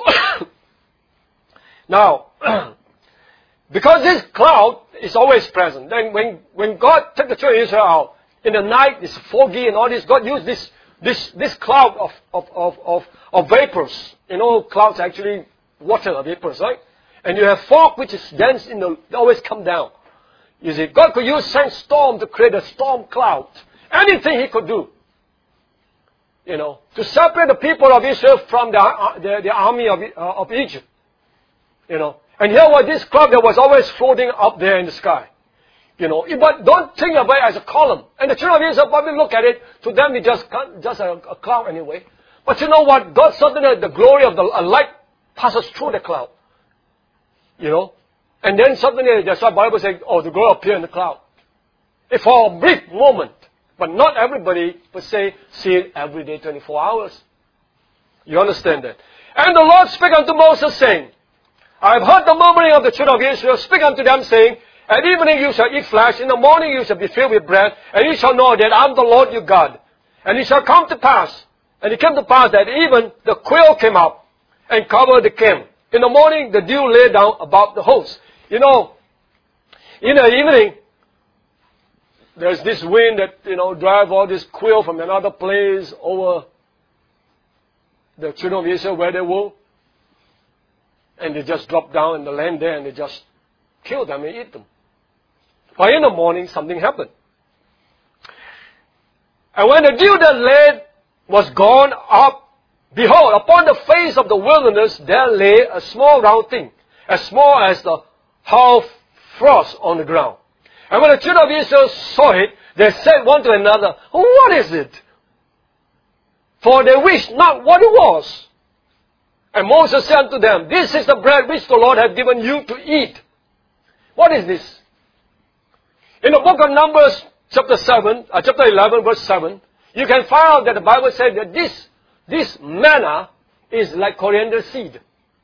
S1: now, because this cloud is always present, then when, when God took the children of Israel out, in the night, it's foggy and all this, God used this, this, this cloud of, of, of, of, of vapors. You know, clouds actually water vapors, right? And you have fog which is dense in the, they always come down. You see, God could use sandstorm to create a storm cloud. Anything He could do. You know, to separate the people of Israel from the, uh, the, the army of, uh, of Egypt. You know, and here was this cloud that was always floating up there in the sky. You know, but don't think of it as a column. And the children of Israel probably look at it, to them it's just, just a, a cloud anyway. But you know what? God suddenly, the glory of the light passes through the cloud. You know? And then suddenly, that's why the Bible says, oh, the glory appeared in the cloud. It's for a brief moment. But not everybody would say, see it every day, twenty-four hours. You understand that? And the Lord spake unto Moses, saying, I have heard the murmuring of the children of Israel. Speak unto them, saying, at evening you shall eat flesh, in the morning you shall be filled with bread, and you shall know that I am the Lord your God. And it shall come to pass, and it came to pass that even the quail came up and covered the camp. In the morning the dew lay down about the host. You know, in the evening, there's this wind that, you know, drive all this quail from another place over the children of Israel where they were. And they just drop down in the land there and they just kill them and eat them. But in the morning, something happened. And when the dew that lay was gone up, behold, upon the face of the wilderness there lay a small round thing, as small as the half frost on the ground. And when the children of Israel saw it, they said one to another, what is it? For they wished not what it was. And Moses said unto them, this is the bread which the Lord hath given you to eat. What is this? In the book of Numbers, chapter seven, uh, chapter eleven, verse seven, you can find out that the Bible said that this, this manna is like coriander seed.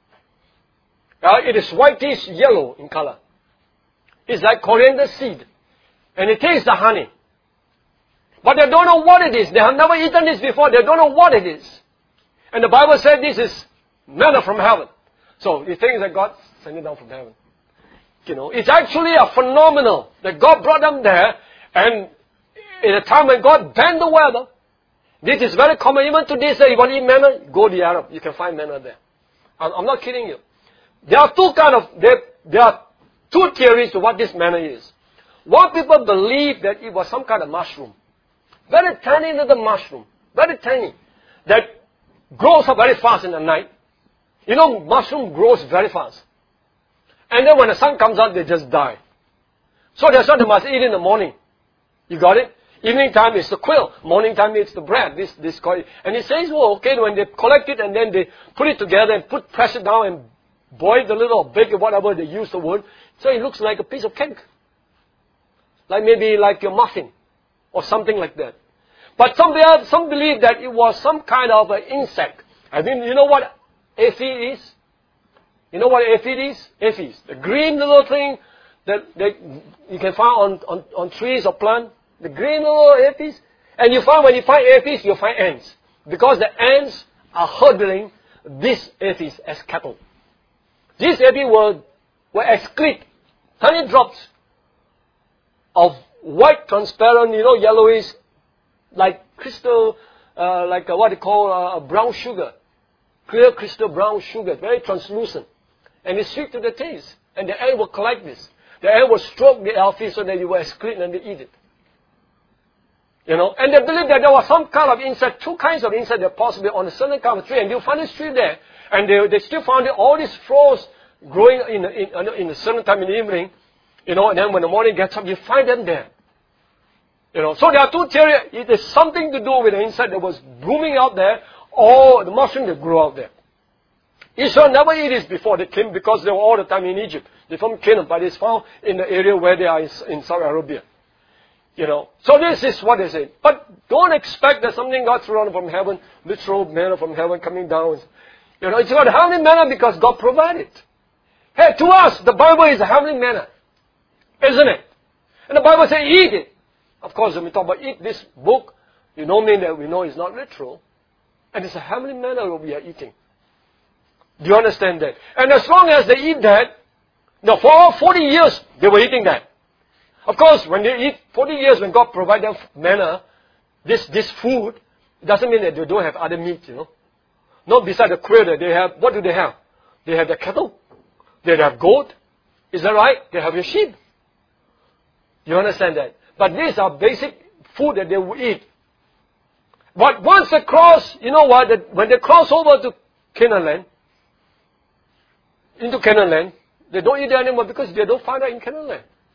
S1: Uh, it is whitish yellow in color. It's like coriander seed. And it tastes the honey. But they don't know what it is. They have never eaten this before. They don't know what it is. And the Bible said this is manna from heaven. So he thinks that God sent it down from heaven. You know, it's actually a phenomenal that God brought them there, and in a time when God banned the weather, this is very common. Even to this day, you want to eat manna, go to the Arab. You can find manna there. I'm, I'm not kidding you. There are two kind of there, there are two theories to what this manna is. One, people believe that it was some kind of mushroom, very tiny little mushroom, very tiny, that grows up very fast in the night. You know, mushroom grows very fast. And then when the sun comes out, they just die. So that's why they must eat in the morning. You got it? Evening time is the quail. Morning time it's the bread. This, this, and it says, well, okay, when they collect it and then they put it together and put, press it down and boil the little, bake it, whatever they use the word. So it looks like a piece of cake. Like maybe like your muffin or something like that. But some, some believe that it was some kind of an insect. I mean, you know what aphid is? You know what aphid is? Aphids. The green little thing that, that you can find on, on, on trees or plants. The green little aphids. And you find, when you find aphids, you'll find ants. Because the ants are herding these aphids as cattle. These aphids will, will excrete tiny drops of white, transparent, you know, yellowish, like crystal, uh, like uh, what they call uh, brown sugar. Clear crystal brown sugar, very translucent. And it's sweet to the taste. And the ant will collect this. The ant will stroke the algae so that it will excrete and they eat it. You know, and they believe that there was some kind of insect, two kinds of insect that possibly on a certain kind of tree, and they'll find this tree there, and they, they still found all these frogs growing in, in, in a certain time in the evening, you know, and then when the morning gets up, you find them there. You know, so there are two theories. It is something to do with the insect that was blooming out there, or the mushroom that grew out there. Israel never eat this before they came because they were all the time in Egypt. They're from Canaan, but it's found in the area where they are in, in Saudi Arabia. You know, so this is what they say. But don't expect that something got thrown from heaven, literal manna from heaven coming down. You know, it's not heavenly manna because God provided. Hey, to us, the Bible is a heavenly manna. Isn't it? And the Bible says, eat it. Of course, when we talk about eat this book, you know me that we know it's not literal. And it's a heavenly manna that we are eating. Do you understand that? And as long as they eat that, now for all forty years, they were eating that. Of course, when they eat forty years, when God provides them manna, this, this food, it doesn't mean that they don't have other meat, you know. Not beside the quail that they have. What do they have? They have the cattle. They have goat. Is that right? They have your sheep. You understand that? But these are basic food that they will eat. But once they cross, you know what? That when they cross over to Canaan land, into Canaan land, they don't eat it anymore because they don't find that in Canaan land.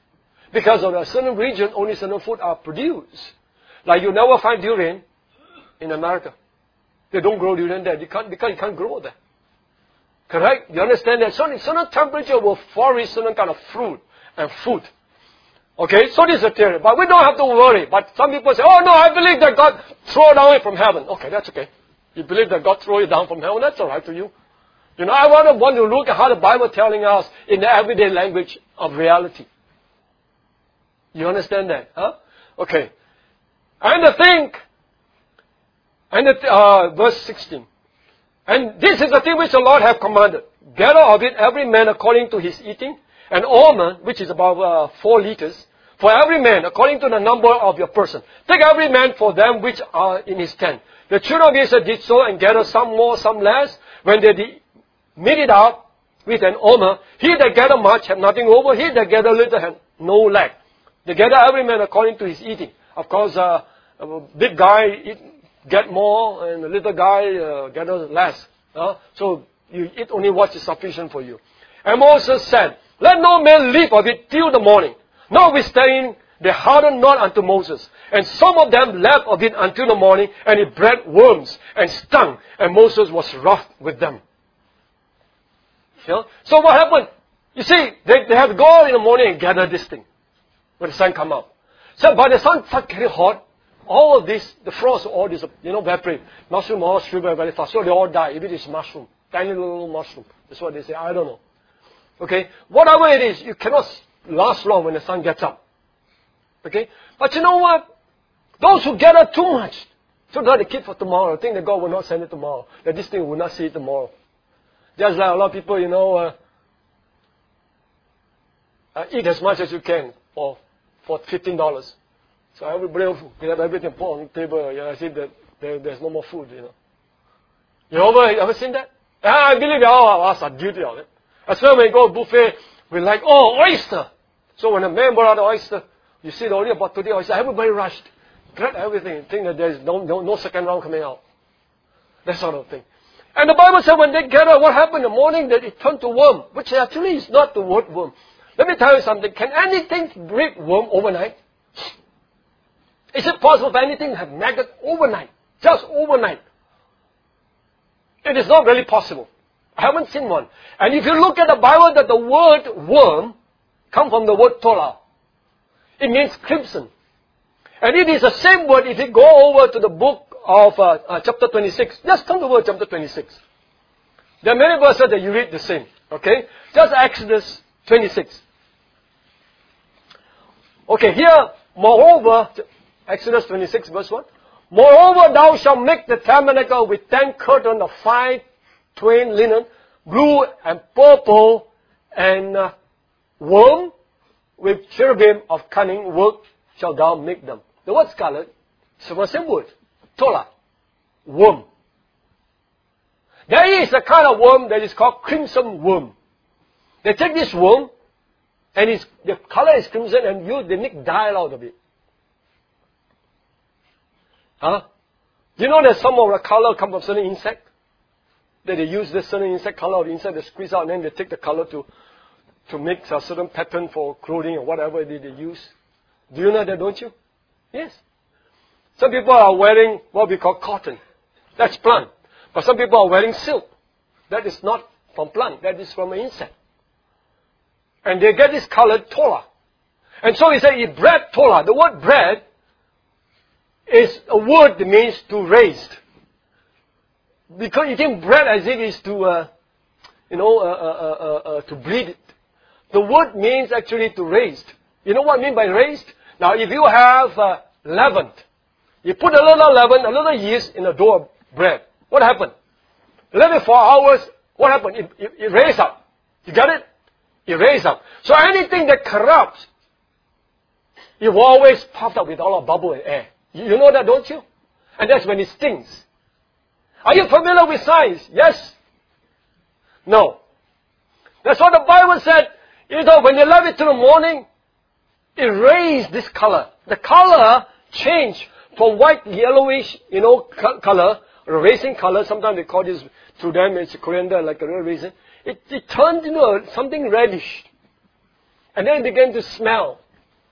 S1: Because of a certain region, only certain food are produced. Like you never find durian in America. They don't grow durian there. You can't, because you can't grow there. Correct? You understand that? Certain, certain temperature will flourish certain kind of fruit and food. Okay? So this is a theory. But we don't have to worry. But some people say, oh no, I believe that God threw it down from heaven. Okay, that's okay. You believe that God threw it down from heaven, that's alright to you. You know, I want to, want to look at how the Bible telling us in the everyday language of reality. You understand that? Huh? Okay. And the thing, and the, uh, verse sixteen. And this is the thing which the Lord have commanded. Gather of it every man according to his eating, an omer, which is about uh, four liters, for every man according to the number of your person. Take every man for them which are in his tent. The children of Israel did so and gathered some more, some less. When they did made it out with an omer, he that gathered much had nothing over, he that gathered little had no lack. They gather every man according to his eating. Of course, uh, a big guy eat, get more, and a little guy uh, gather less. Uh, so you eat only what is sufficient for you. And Moses said, let no man leave of it till the morning. Notwithstanding, they hardened not unto Moses. And some of them left of it until the morning, and it bred worms and stung, and Moses was wroth with them. You know? So what happened? You see, they, they have to go in the morning and gather this thing when the sun come up. So by the sun start getting hot, all of this, the frost, all this, you know, evaporate. Mushroom all shrivel very fast, so they all die. If it is mushroom, tiny little mushroom, that's what they say. I don't know. Okay, whatever it is, you cannot last long when the sun gets up. Okay, but you know what? Those who gather too much, so God they keep for tomorrow. Think that God will not send it tomorrow. That this thing will not see it tomorrow. Just like a lot of people, you know, uh, uh, eat as much as you can for for fifteen dollars. So everybody will get everything put on the table. You know, I see that there, there's no more food. You know, you ever you ever seen that? Ah, I believe all of us are guilty of it. As well, when we go to buffet, we like, oh, oyster. So when a man brought out the oyster, you see only about twenty oyster. Everybody rushed, grab everything, think that there's no no no second round coming out. That sort of thing. And the Bible said when they gather, what happened in the morning? That it turned to worm, which actually is not the word worm. Let me tell you something. Can anything break worm overnight? Is it possible for anything to have maggot overnight? Just overnight? It is not really possible. I haven't seen one. And if you look at the Bible, that the word worm comes from the word tola. It means crimson. And it is the same word if you go over to the book of uh, uh, chapter twenty-six. Just come to word chapter twenty-six. There are many verses that you read the same. Okay? Just Exodus twenty-six. Okay, here, moreover, Exodus twenty-six verse one. Moreover, thou shalt make the tabernacle with ten curtains of fine twined linen, blue and purple, and uh, worm with cherubim of cunning work shalt thou make them. The word scarlet is the same word. Tola. Worm. There is a kind of worm that is called crimson worm. They take this worm, and it's, the color is crimson, and you, they make dye out of it. Huh? You know that some of the color come from certain insect? That they use this certain insect color of the insect, they squeeze out, and then they take the color to, to make a certain pattern for clothing or whatever they, they use. Do you know that, don't you? Yes. Some people are wearing what we call cotton. That's plant. But some people are wearing silk. That is not from plant. That is from an insect. And they get this colored tola. And so he said, he bred tola. The word bred is a word that means to raise. Because you think bread as it is to, uh, you know, uh, uh, uh, uh, to bleed it. The word means actually to raise. You know what I mean by raised? Now, if you have uh, leavened, you put a little leaven, a little yeast in the dough of bread. What happened? Let it for hours. What happened? It, it, it raised up. You got it? It raised up. So anything that corrupts, it will always puffed up with all of bubble and air. You, you know that, don't you? And that's when it stings. Are you familiar with science? Yes? No. That's what the Bible said. You know, when you left it till the morning, it raised this color. The color changed from white, yellowish, you know, color, racing color. Sometimes they call this, to them it's coriander, like a real raisin. It, it turned into a, something reddish. And then it began to smell.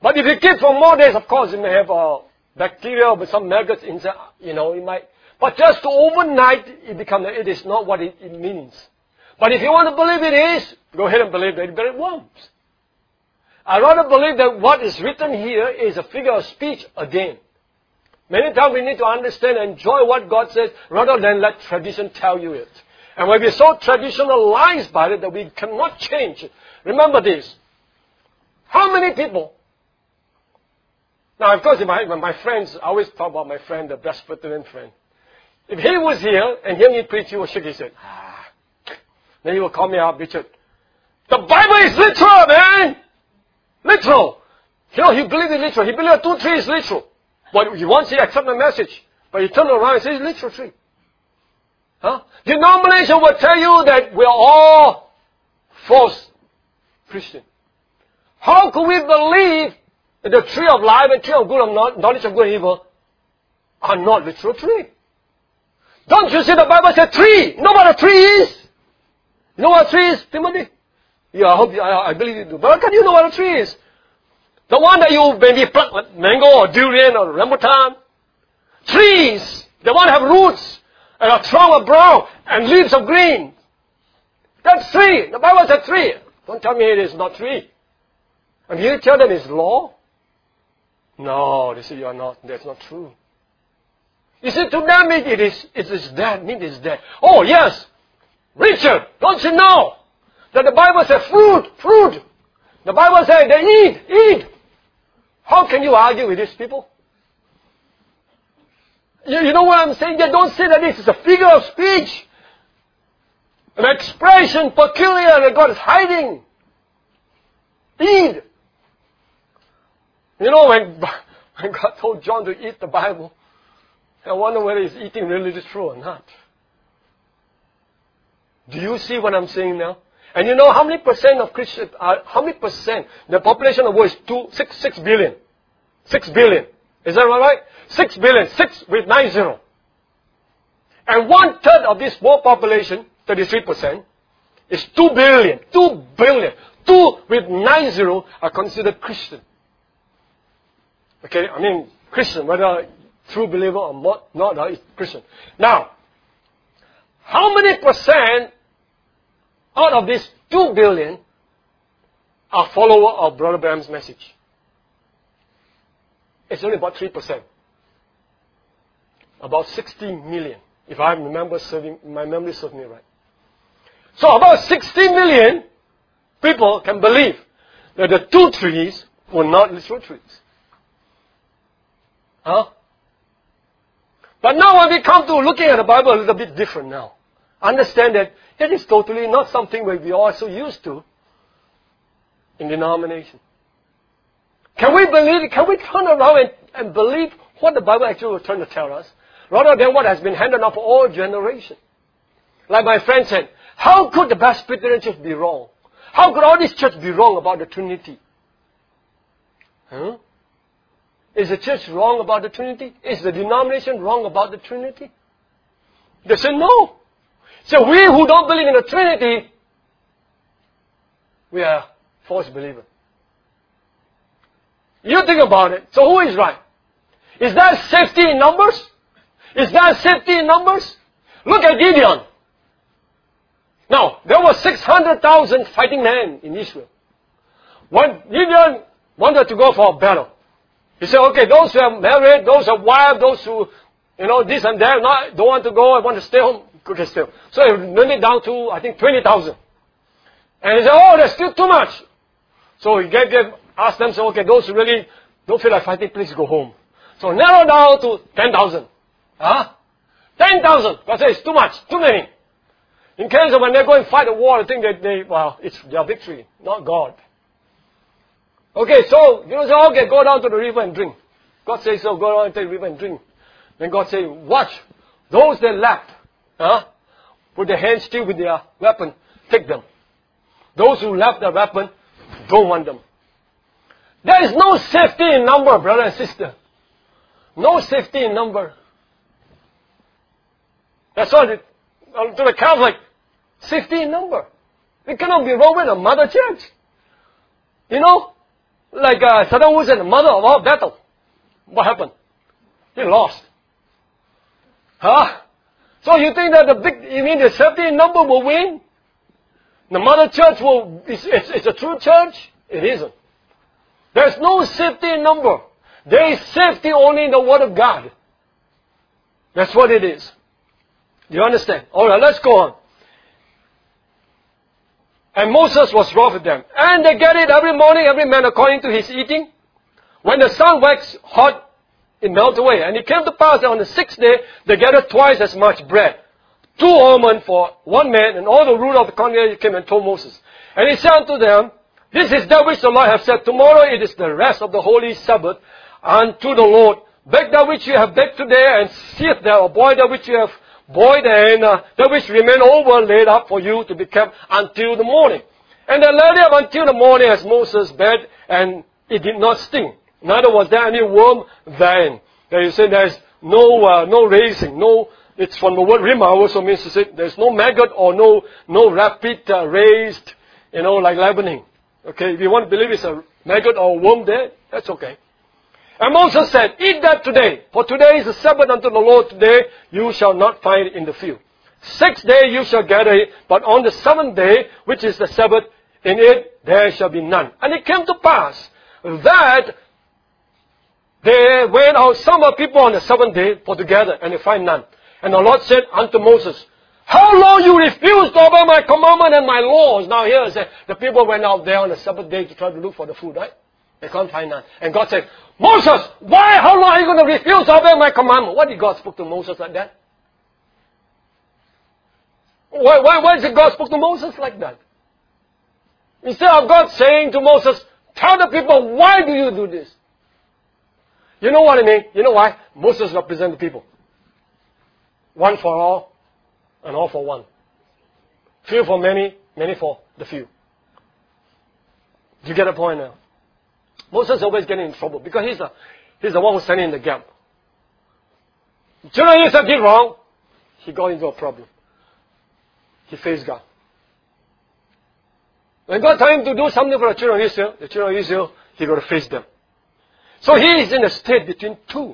S1: But if you keep for more days, of course, you may have uh, bacteria with some maggots inside, you know, it might. But just overnight, it becomes, it is not what it, it means. But if you want to believe it is, go ahead and believe that it worms. I rather believe that what is written here is a figure of speech again. Many times we need to understand and enjoy what God says rather than let tradition tell you it. And when we're so traditionalized by it that we cannot change it. Remember this. How many people? Now, of course, my, my friends, I always talk about my friend, the Presbyterian friend. If he was here and hear me preach, he would shake his head. Ah. Then he will call me up, Richard. The Bible is literal, man! Literal. You know, he believes in literal. He believes two, three is literal. But he wants to accept the message. But he turns around and says, literal tree. Huh? Denomination will tell you that we are all false Christian. How could we believe that the tree of life and tree of good and knowledge of good and evil are not literal tree? Don't you see the Bible says tree? You know what a tree is? You know what a tree is, Timothy? Yeah, I hope you, I, I believe you do. But how can you know what a tree is? The one that you maybe pluck like mango or durian or rambutan. Trees, the one that have roots and a trunk of brown and leaves of green. That's tree. The Bible says tree. Don't tell me it is not tree. And you tell them it's law? No, they say you are not. That's not true. You see, to them it is, it is that, meat is that. Oh yes, Richard, don't you know that the Bible says fruit, fruit. The Bible says they eat, eat. How can you argue with these people? You, you know what I'm saying? They don't say that this is a figure of speech. An expression peculiar that God is hiding. Eat. You know, when, when God told John to eat the Bible, I wonder whether he's eating really true or not. Do you see what I'm saying now? And you know how many percent of Christians are, how many percent? The population of the world is two, six, six billion. Six billion. Is that right? Six billion. Six with nine zero. And one third of this world population, thirty-three percent, is two billion. Two billion. Two with nine zero are considered Christian. Okay, I mean Christian, whether true believer or not, not uh, is Christian. Now, how many percent out of this two billion are followers of Brother Branham's message? It's only about three percent. About sixty million, if I remember serving, my memory serves me right. So about sixty million people can believe that the two trees were not literal trees. Huh? But now when we come to looking at the Bible a little bit different now. Understand that it is totally not something that we are so used to in denomination. Can we believe it? Can we turn around and, and believe what the Bible actually was trying to tell us, rather than what has been handed up for all generations? Like my friend said, how could the Presbyterian Church be wrong? How could all this church be wrong about the Trinity? Huh? Is the church wrong about the Trinity? Is the denomination wrong about the Trinity? They say no. So we who don't believe in the Trinity, we are false believers. You think about it. So who is right? Is that safety in numbers? Is that safety in numbers? Look at Gideon. Now, there were six hundred thousand fighting men in Israel. When Gideon wanted to go for a battle, he said, okay, those who are married, those who have wives, those who, you know, this and that, not, don't want to go, I want to stay home, could stay home. So he went it down to, I think, twenty thousand. And he said, oh, that's still too much. So he gave them, asked them, so okay, those who really don't feel like fighting, please go home. So narrow down to ten thousand. Huh? ten thousand. God says, it's too much, too many. In case of when they go and fight a war, I think that they, well, it's their victory, not God. Okay, so, you know, say, okay, go down to the river and drink. God says, so go down and take the river and drink. Then God says, watch, those that left, huh, put their hands still with their weapon, take them. Those who left their weapon, don't want them. There is no safety in number, brother and sister. No safety in number. That's why it, to the Catholic, safety in number. We cannot be wrong with a mother church. You know? like uh, Saddam Hussein, the mother of all battle. What happened? He lost. Huh? So you think that the big, you mean the safety in number will win? The mother church will, it's, it's, it's a true church? It isn't. There's no safety in number. There is safety only in the Word of God. That's what it is. Do you understand? Alright, let's go on. And Moses was wroth with them. And they get it every morning, every man according to his eating. When the sun waxed hot, it melted away. And it came to pass that on the sixth day, they gathered twice as much bread. Two almonds for one man, and all the rule of the congregation came and told Moses. And he said unto them, This is that which the Lord hath said, Tomorrow it is the rest of the holy Sabbath unto the Lord. Bake that which you have baked today, and sieve that, or boil that which you have boiled, and uh, that which remain over laid up for you to be kept until the morning. And they laid it up until the morning as Moses bade, and it did not sting. Neither was there any worm therein. There you say there's no uh, no raising, no. It's from the word rima, also means to say there's no maggot or no no rapid uh, raised, you know, like leavening. Okay, if you want to believe it's a maggot or a worm there, that's okay. And Moses said, Eat that today, for today is the Sabbath unto the Lord. Today you shall not find it in the field. Sixth day you shall gather it, but on the seventh day, which is the Sabbath, in it there shall be none. And it came to pass that they went out some of people on the seventh day for to gather, and they find none. And the Lord said unto Moses, How long you refuse to obey my commandment and my laws? Now here is the people went out there on the seventh day to try to look for the food, right? They can't find none. And God said, Moses, why, how long are you going to refuse to obey my commandment? Why did God speak to Moses like that? Why, why, why did God speak to Moses like that? Instead of God saying to Moses, tell the people, why do you do this? You know what I mean? You know why? Moses represents the people. One for all, and all for one. Few for many, many for the few. Do you get the point now? Moses is always getting in trouble because he's the, he's the one who's standing in the gap. Children of Israel did wrong. He got into a problem. He faced God. When God told him to do something for the children of Israel, the children of Israel, he got to face them. So he is in a state between two.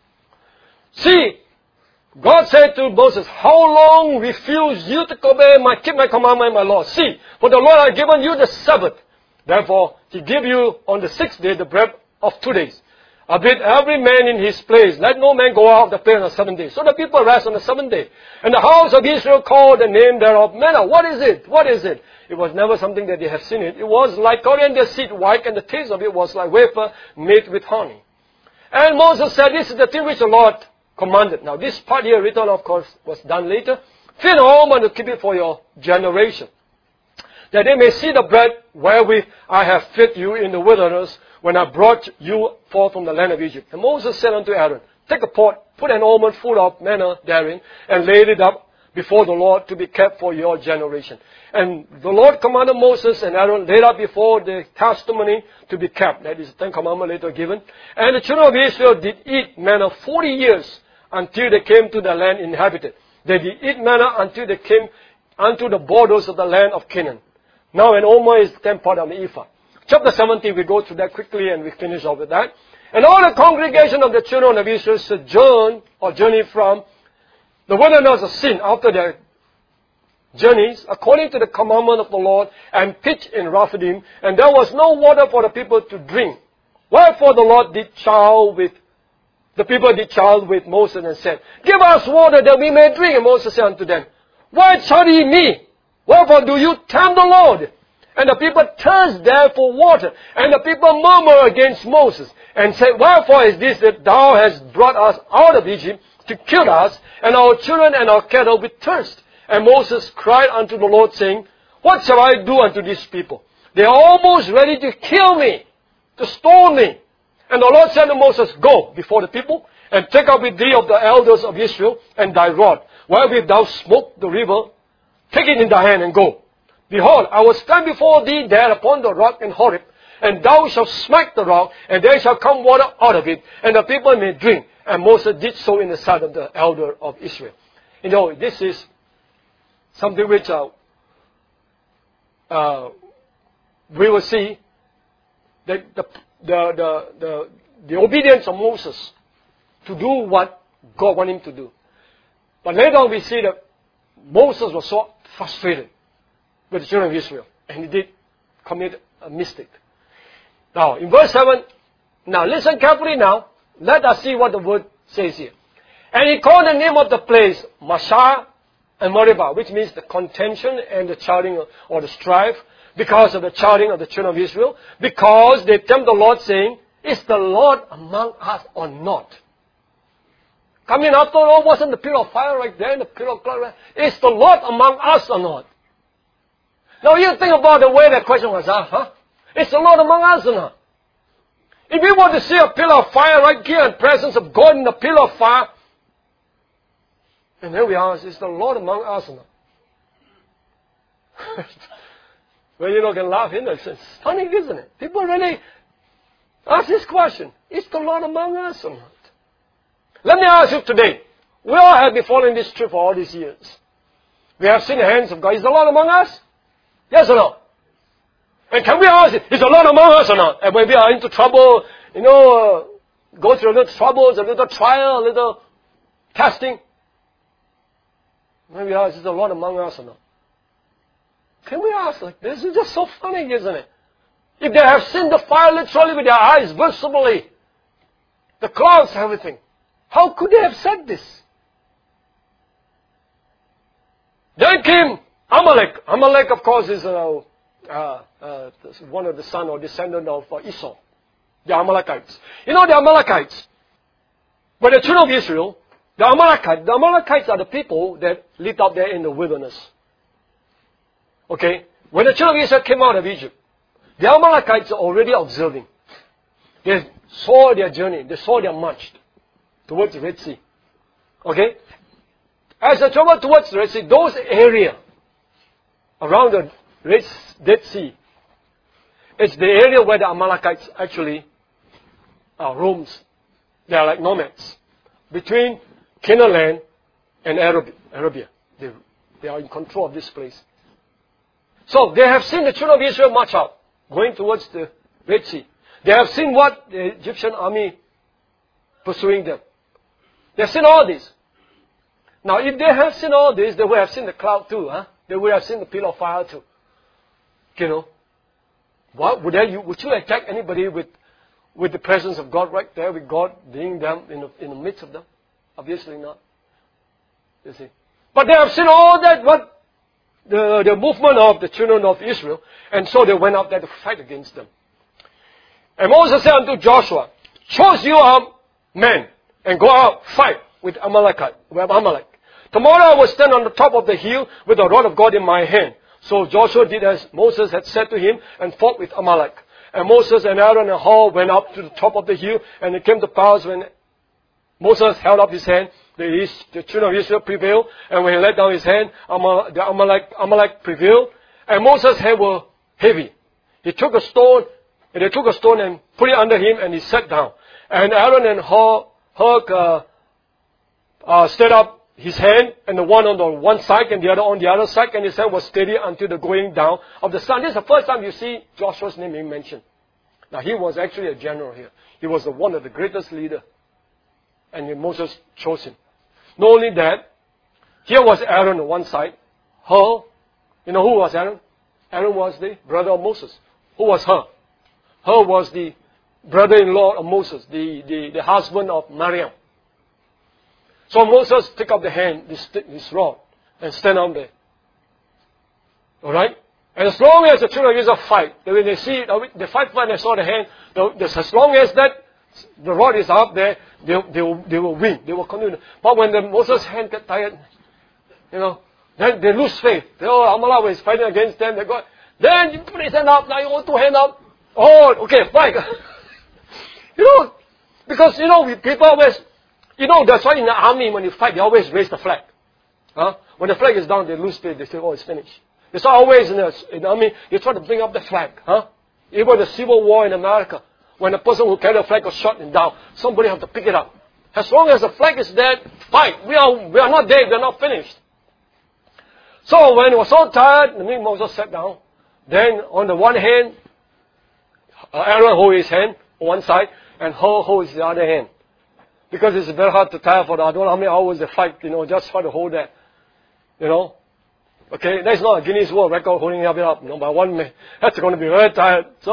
S1: See, God said to Moses, How long refuse you to obey my, keep my commandment and my law? See, for the Lord hath given you the Sabbath. Therefore, he give you on the sixth day the bread of two days. Albeit every man in his place. Let no man go out of the place on the seventh day. So the people rest on the seventh day. And the house of Israel called the name thereof manna. What is it? What is it? It was never something that they have seen it. It was like coriander seed white, and the taste of it was like wafer made with honey. And Moses said, This is the thing which the Lord commanded. Now this part here written, of course, was done later. Feed the almond to keep it for your generation, that they may see the bread wherewith I have fed you in the wilderness when I brought you forth from the land of Egypt. And Moses said unto Aaron, Take a pot, put an almond full of manna therein, and laid it up before the Lord to be kept for your generation. And the Lord commanded Moses and Aaron laid up before the testimony to be kept. That is the Ten Commandments later given. And the children of Israel did eat manna forty years until they came to the land inhabited. They did eat manna until they came unto the borders of the land of Canaan. Now an omer is the tenth part of the ephah. Chapter seventeen, we go through that quickly and we finish off with that. And all the congregation of the children of Israel sojourned or journeyed from the wilderness of Sin after their journeys, according to the commandment of the Lord, and pitched in Rephidim, and there was no water for the people to drink. Wherefore the Lord did child with, the people did child with Moses and said, Give us water that we may drink. And Moses said unto them, Why chide ye me? Wherefore do you tempt the Lord? And the people thirst there for water. And the people murmur against Moses, and said, Wherefore is this that thou hast brought us out of Egypt to kill us, and our children and our cattle with thirst? And Moses cried unto the Lord, saying, What shall I do unto these people? They are almost ready to kill me, to stone me. And the Lord said to Moses, Go before the people, and take up with thee of the elders of Israel, and thy rod, wherewith thou smote the river, take it in thy hand, and go. Behold, I will stand before thee there upon the rock in Horeb, and thou shalt smite the rock, and there shall come water out of it, and the people may drink. And Moses did so in the sight of the elder of Israel. You know, this is something which uh, uh, we will see the, the, the, the, the, the obedience of Moses to do what God wanted him to do. But later on we see that Moses was so frustrated with the children of Israel, and he did commit a mistake. Now, in verse seven, now listen carefully now. Let us see what the word says here. And he called the name of the place Massah and Meribah, which means the contention and the chiding or the strife, because of the chiding of the children of Israel, because they tempt the Lord, saying, is the Lord among us or not? I mean, after all, wasn't the pillar of fire right there, and the pillar of cloud right there? Is the Lord among us or not? Now you think about the way that question was asked, huh? Is the Lord among us or not? If we were to see a pillar of fire right here in the presence of God in the pillar of fire, and then we ask, is the Lord among us or not? Well, you know, can laugh in it. It's funny, isn't it? People really ask this question, is the Lord among us or not? Let me ask you today, we all have been following this trip for all these years. We have seen the hands of God. Is the Lord among us? Yes or no? And can we ask, is the Lord among us or not? And when we are into trouble, you know, uh, go through a little troubles, a little trial, a little testing, when we ask, is the Lord among us or not? Can we ask like this? It's just so funny, isn't it? If they have seen the fire literally with their eyes, visibly, the clouds, everything, how could they have said this? Then came Amalek. Amalek, of course, is uh, uh, uh, one of the son or descendant of uh, Esau, the Amalekites. You know the Amalekites, when the children of Israel, the Amalekites, the Amalekites are the people that lived out there in the wilderness. Okay? When the children of Israel came out of Egypt, the Amalekites are already observing. They saw their journey. They saw their march towards the Red Sea. Okay? As they traveled towards the Red Sea, those areas around the Red Dead Sea, it's the area where the Amalekites actually uh, roams. They are like nomads between Canaan land and Arabia. Arabia. They, they are in control of this place. So they have seen the children of Israel march out, going towards the Red Sea. They have seen what the Egyptian army pursuing them. They have seen all this. Now, if they have seen all this, they would have seen the cloud too, huh? They would have seen the pillar of fire too. You know, what would they? Would you attack anybody with with the presence of God right there, with God being them in the, in the midst of them? Obviously not. You see, but they have seen all that what the the movement of the children of Israel, and so they went out there to fight against them. And Moses said unto Joshua, "Choose you up men and go out fight with Amalekite, with Amalek. Tomorrow I will stand on the top of the hill with the rod of God in my hand." So Joshua did as Moses had said to him and fought with Amalek. And Moses and Aaron and Hur went up to the top of the hill, and it came to pass when Moses held up his hand, the, the children of Israel prevailed, and when he let down his hand, Amal, the Amalek, Amalek prevailed, and Moses' hand were heavy. He took a stone, and they took a stone and put it under him, and he sat down. And Aaron and Hur, Hur uh, uh, stood up his hand, and the one on the one side and the other on the other side, and his hand was steady until the going down of the sun. This is the first time you see Joshua's name being mentioned. Now, he was actually a general here. He was the one of the greatest leader. And Moses chose him. Not only that, here was Aaron on one side. Hur, you know who was Aaron? Aaron was the brother of Moses. Who was Hur? Hur was the brother-in-law of Moses, the, the, the husband of Miriam. So Moses took up the hand, this, this rod, and stand on there. Alright? And as long as the children of Israel fight, when they see, they fight, fight, and they saw the hand, as long as that, the rod is up there, they, they, will, they will win. They will continue. But when the Moses' hand get tired, you know, then they lose faith. They, oh, Amalek is fighting against them. They go, then you put his hand up, now you want two hand up. Oh, okay, fight. You know, because, you know, people always, you know, that's why in the army, when you fight, they always raise the flag. Huh? When the flag is down, they lose faith. They say, oh, it's finished. That's why always in the, in the army, you try to bring up the flag. Huh? Even the Civil War in America, when the person who carried the flag was shot and down, somebody have to pick it up. As long as the flag is there, fight. We are, we are not dead. We are not finished. So when he was so tired, the Moses sat down. Then on the one hand, uh, Aaron hold his hand on one side and Hur holds the other hand. Because it's very hard to tire for the, I don't know how many hours they fight, you know, just try to hold that. You know? Okay, that's not a Guinness World Record holding it up, you know, by one man. That's going to be very tired. So,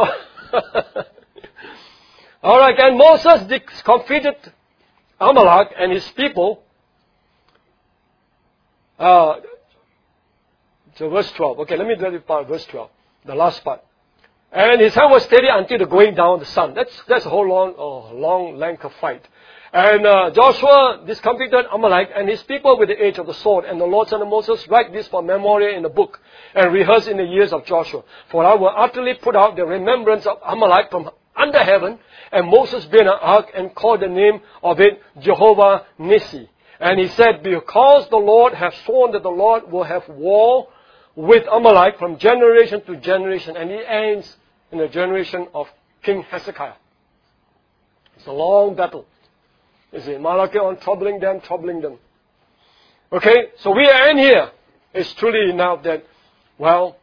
S1: alright, and Moses defeated Amalek and his people. Uh, so verse twelve. Okay, let me do it part, verse twelve. The last part. And his hand was steady until the going down of the sun. That's, that's a whole long, oh, long length of fight. And uh, Joshua discomfited Amalek and his people with the edge of the sword. And the Lord said to Moses, write this for memorial in the book and rehearse in the years of Joshua. For I will utterly put out the remembrance of Amalek from under heaven. And Moses built an ark and called the name of it Jehovah Nissi. And he said, because the Lord has sworn that the Lord will have war with Amalek from generation to generation. And it ends in the generation of King Hezekiah. It's a long battle. You see, Malachi on troubling them, troubling them. Okay, so we are in here. It's truly enough that, well,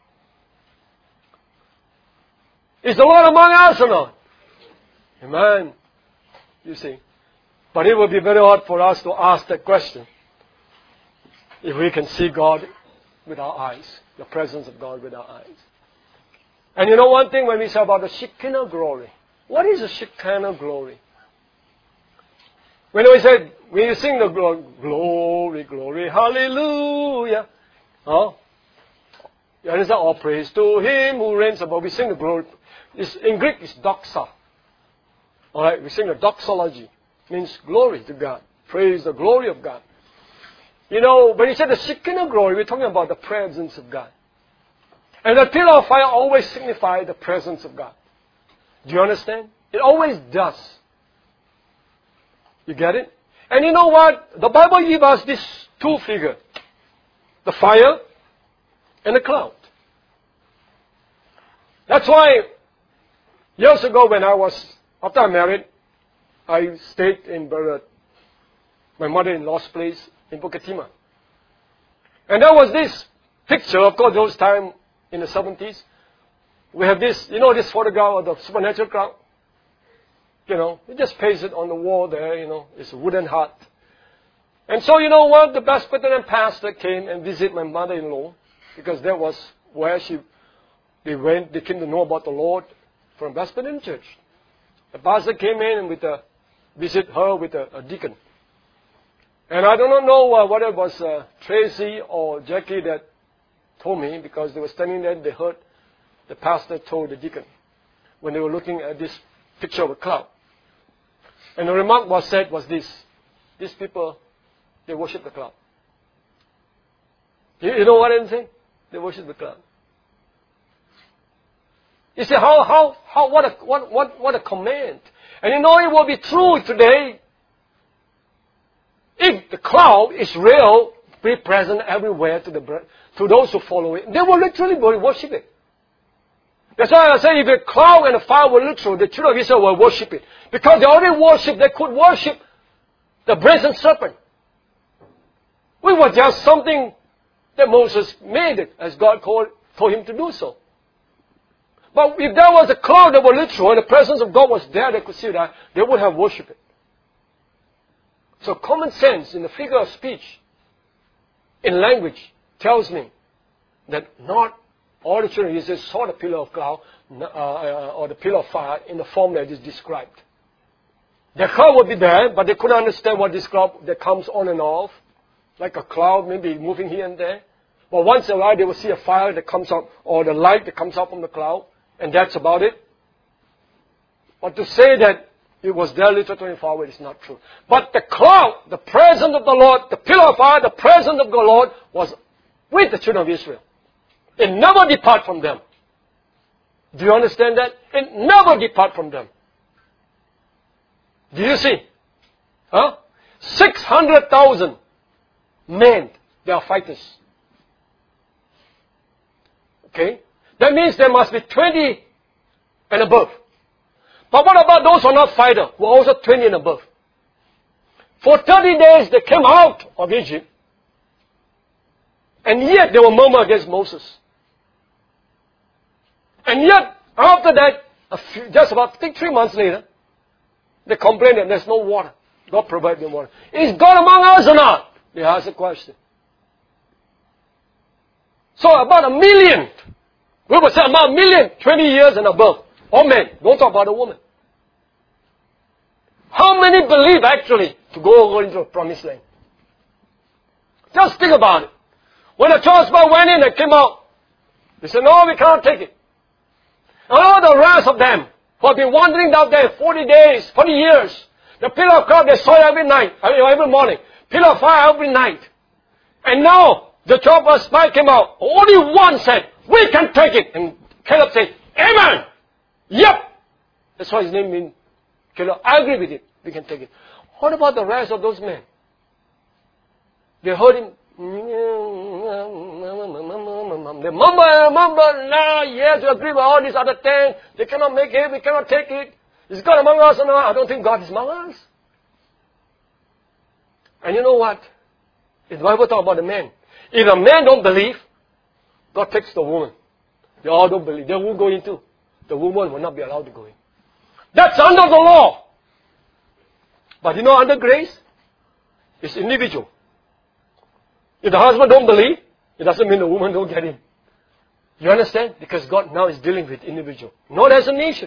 S1: is the Lord among us or not? Amen. You see. But it will be very hard for us to ask that question if we can see God with our eyes, the presence of God with our eyes. And you know one thing when we say about the Shekinah glory, what is the Shekinah glory? When we say, when you sing the glory, glory, glory, hallelujah, huh? You understand? All praise to Him who reigns above. We sing the glory. It's, in Greek, it's doxa. Alright, we sing the doxology. Means glory to God. Praise the glory of God. You know, when you say the Shekinah glory, we're talking about the presence of God. And the pillar of fire always signifies the presence of God. Do you understand? It always does. You get it? And you know what? The Bible gives us these two figures. The fire and the cloud. That's why years ago when I was, after I married, I stayed in Beirut, my mother-in-law's place in Bukit Timah. And there was this picture, of course, those time in the seventies. We have this, you know, this photograph of the supernatural crowd. You know, you just paste it on the wall there, you know, it's a wooden hut. And so, you know what, the Presbyterian pastor came and visited my mother-in-law, because that was where she, they went, they came to know about the Lord from Presbyterian church. The pastor came in and with a, visit her with a, a deacon. And I do not know uh, whether it was uh, Tracy or Jackie that told me, because they were standing there, they heard the pastor told the deacon when they were looking at this picture of a cloud. And the remark was said was this: these people, they worship the cloud. You, you know what I'm saying? They worship the cloud. You see how how how what a what what what a command. And you know it will be true today. If the cloud is real, be present everywhere to the to those who follow it, they will literally worship it. That's why I say if the cloud and the fire were literal, the children of Israel will worship it. Because they already worship, they could worship the brazen serpent. We were just something that Moses made it, as God called, told him to do so. But if there was a cloud that was literal and the presence of God was there, they could see that, they would have worshipped it. So common sense in the figure of speech, in language, tells me that not all the children of Israel saw the pillar of cloud uh, uh, or the pillar of fire in the form that is described. The cloud would be there, but they couldn't understand what this cloud that comes on and off, like a cloud maybe moving here and there. But once in a while they will see a fire that comes up, or the light that comes up from the cloud, and that's about it. But to say that it was there literally twenty-four hours is not true. But the cloud, the presence of the Lord, the pillar of fire, the presence of the Lord was with the children of Israel. It never depart from them. Do you understand that? It never depart from them. Do you see? Huh? six hundred thousand men, they are fighters. Okay? That means there must be twenty and above. But what about those who are not fighters, who are also twenty and above? For thirty days they came out of Egypt, and yet they will murmur against Moses. And yet, after that, A few, just about, I think three months later, they complain that there's no water. God provided them water. Is God among us or not? They ask the question. So about a million, we would say about a million, twenty years and above. All men. Don't talk about a woman. How many believe actually to go over into a promised land? Just think about it. When the twelve spies went in and came out, they said, no, we cannot take it. And all the rest of them who have been wandering down there forty days, forty years, the pillar of cloud they saw every night, every morning. Pillar of fire every night. And now, the twelve spies came out. Only one said, we can take it. And Caleb said, amen. Yep. That's why his name means Caleb. I agree with it. We can take it. What about the rest of those men? They heard him. They mumble, mumble, nah, yes, we agree with all these other ten. They cannot make it. We cannot take it. Is God among us or not? I don't think God is among us. And you know what? If the Bible talks about the man. If a man don't believe, God takes the woman. They all don't believe. They won't go in too. The woman will not be allowed to go in. That's under the law. But you know, under grace, it's individual. If the husband don't believe, it doesn't mean the woman don't get in. You understand? Because God now is dealing with individual, not as a nation.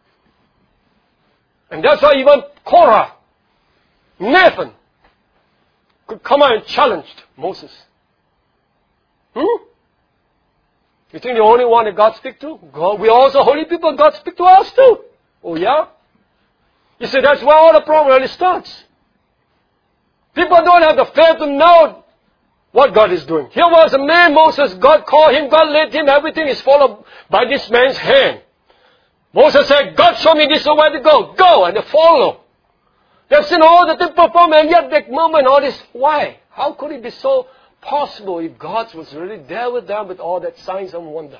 S1: And that's why even Korah, Nathan, could come out and challenged Moses. Hmm? You think the only one that God speaks to? God, we are also holy people. God speaks to us too. Oh yeah? You see, that's where all the problem really starts. People don't have the faith to know what God is doing. Here was a man, Moses, God called him, God led him, everything is followed by this man's hand. Moses said, God, show me this way to go. Go, and they follow. They've seen all the things performed, and yet they murmur and all this. Why? How could it be so possible if God was really there with them with all that signs and wonder?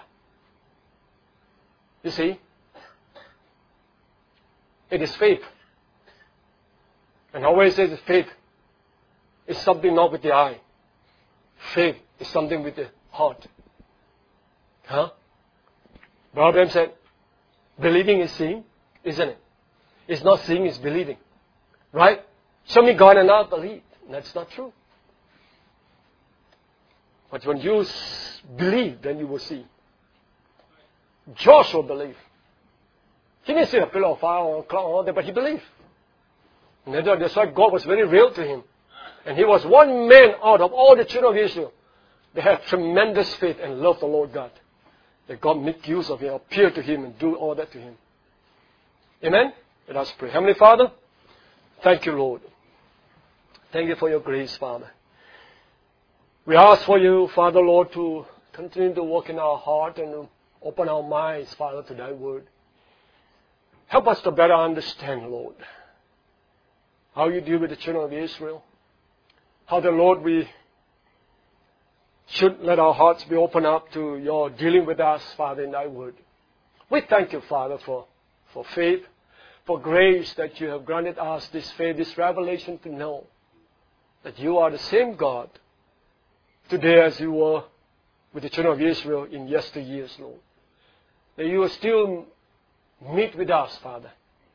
S1: You see? It is faith. And I always say that faith is something not with the eye. Faith is something with the heart. Huh? Abraham said, believing is seeing, isn't it? It's not seeing, it's believing. Right? Show me God and I'll believe. That's not true. But when you believe, then you will see. Joshua believed. He didn't see a pillar of fire or a cloud all that, but he believed. And that's why God was very real to him. And he was one man out of all the children of Israel. They had tremendous faith and loved the Lord God. That God make use of him, appear to him and do all that to him. Amen? Let us pray. Heavenly Father, thank you, Lord. Thank you for your grace, Father. We ask for you, Father, Lord, to continue to work in our heart and to open our minds, Father, to thy word. Help us to better understand, Lord, how you deal with the children of Israel. How the Lord, we should let our hearts be opened up to your dealing with us, Father, in thy word. We thank you, Father, for, for faith, for grace that you have granted us this faith, this revelation to know that you are the same God today as you were with the children of Israel in yesteryears, Lord. That you will still meet with us, Father.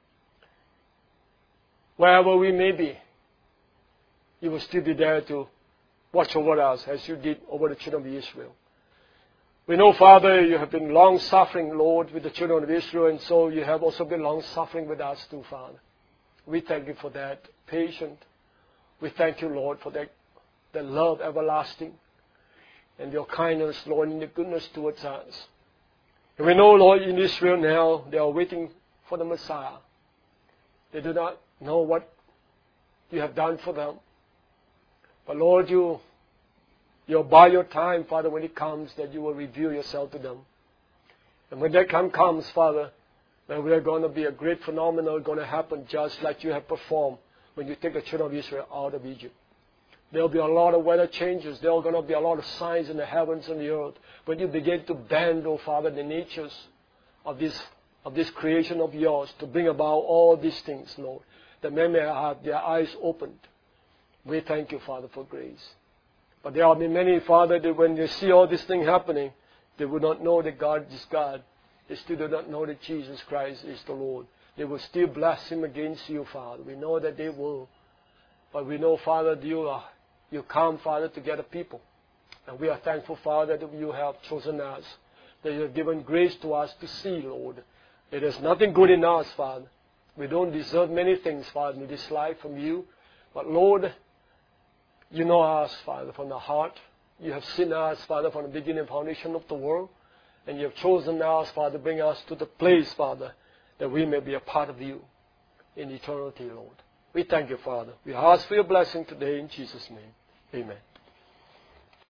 S1: Wherever we may be, you will still be there to watch over us as you did over the children of Israel. We know, Father, you have been long-suffering, Lord, with the children of Israel, and so you have also been long-suffering with us too, Father. We thank you for that. Patient. We thank you, Lord, for that, that love everlasting and your kindness, Lord, and your goodness towards us. And we know, Lord, in Israel now, they are waiting for the Messiah. They do not know what you have done for them. But Lord, you, you'll buy your time, Father, when it comes, that you will reveal yourself to them. And when that time comes, Father, then we are going to be a great phenomenon going to happen just like you have performed when you take the children of Israel out of Egypt. There will be a lot of weather changes. There are going to be a lot of signs in the heavens and the earth. When you begin to bend, oh Father, the natures of this, of this creation of yours to bring about all these things, Lord, that men may have their eyes opened. We thank you, Father, for grace. But there will be many, Father, that when they see all this thing happening, they will not know that God is God. they still do not know that Jesus Christ is the Lord. They will still blaspheme against you, Father. We know that they will. But we know, Father, that you, are, you come, Father, to gather people. And we are thankful, Father, that you have chosen us, that you have given grace to us to see, Lord. There is nothing good in us, Father. We don't deserve many things, Father, in this life from you. But, Lord, you know us, Father, from the heart. You have seen us, Father, from the beginning and foundation of the world. And you have chosen us, Father, to bring us to the place, Father, that we may be a part of you in eternity, Lord. We thank you, Father. We ask for your blessing today in Jesus' name. Amen.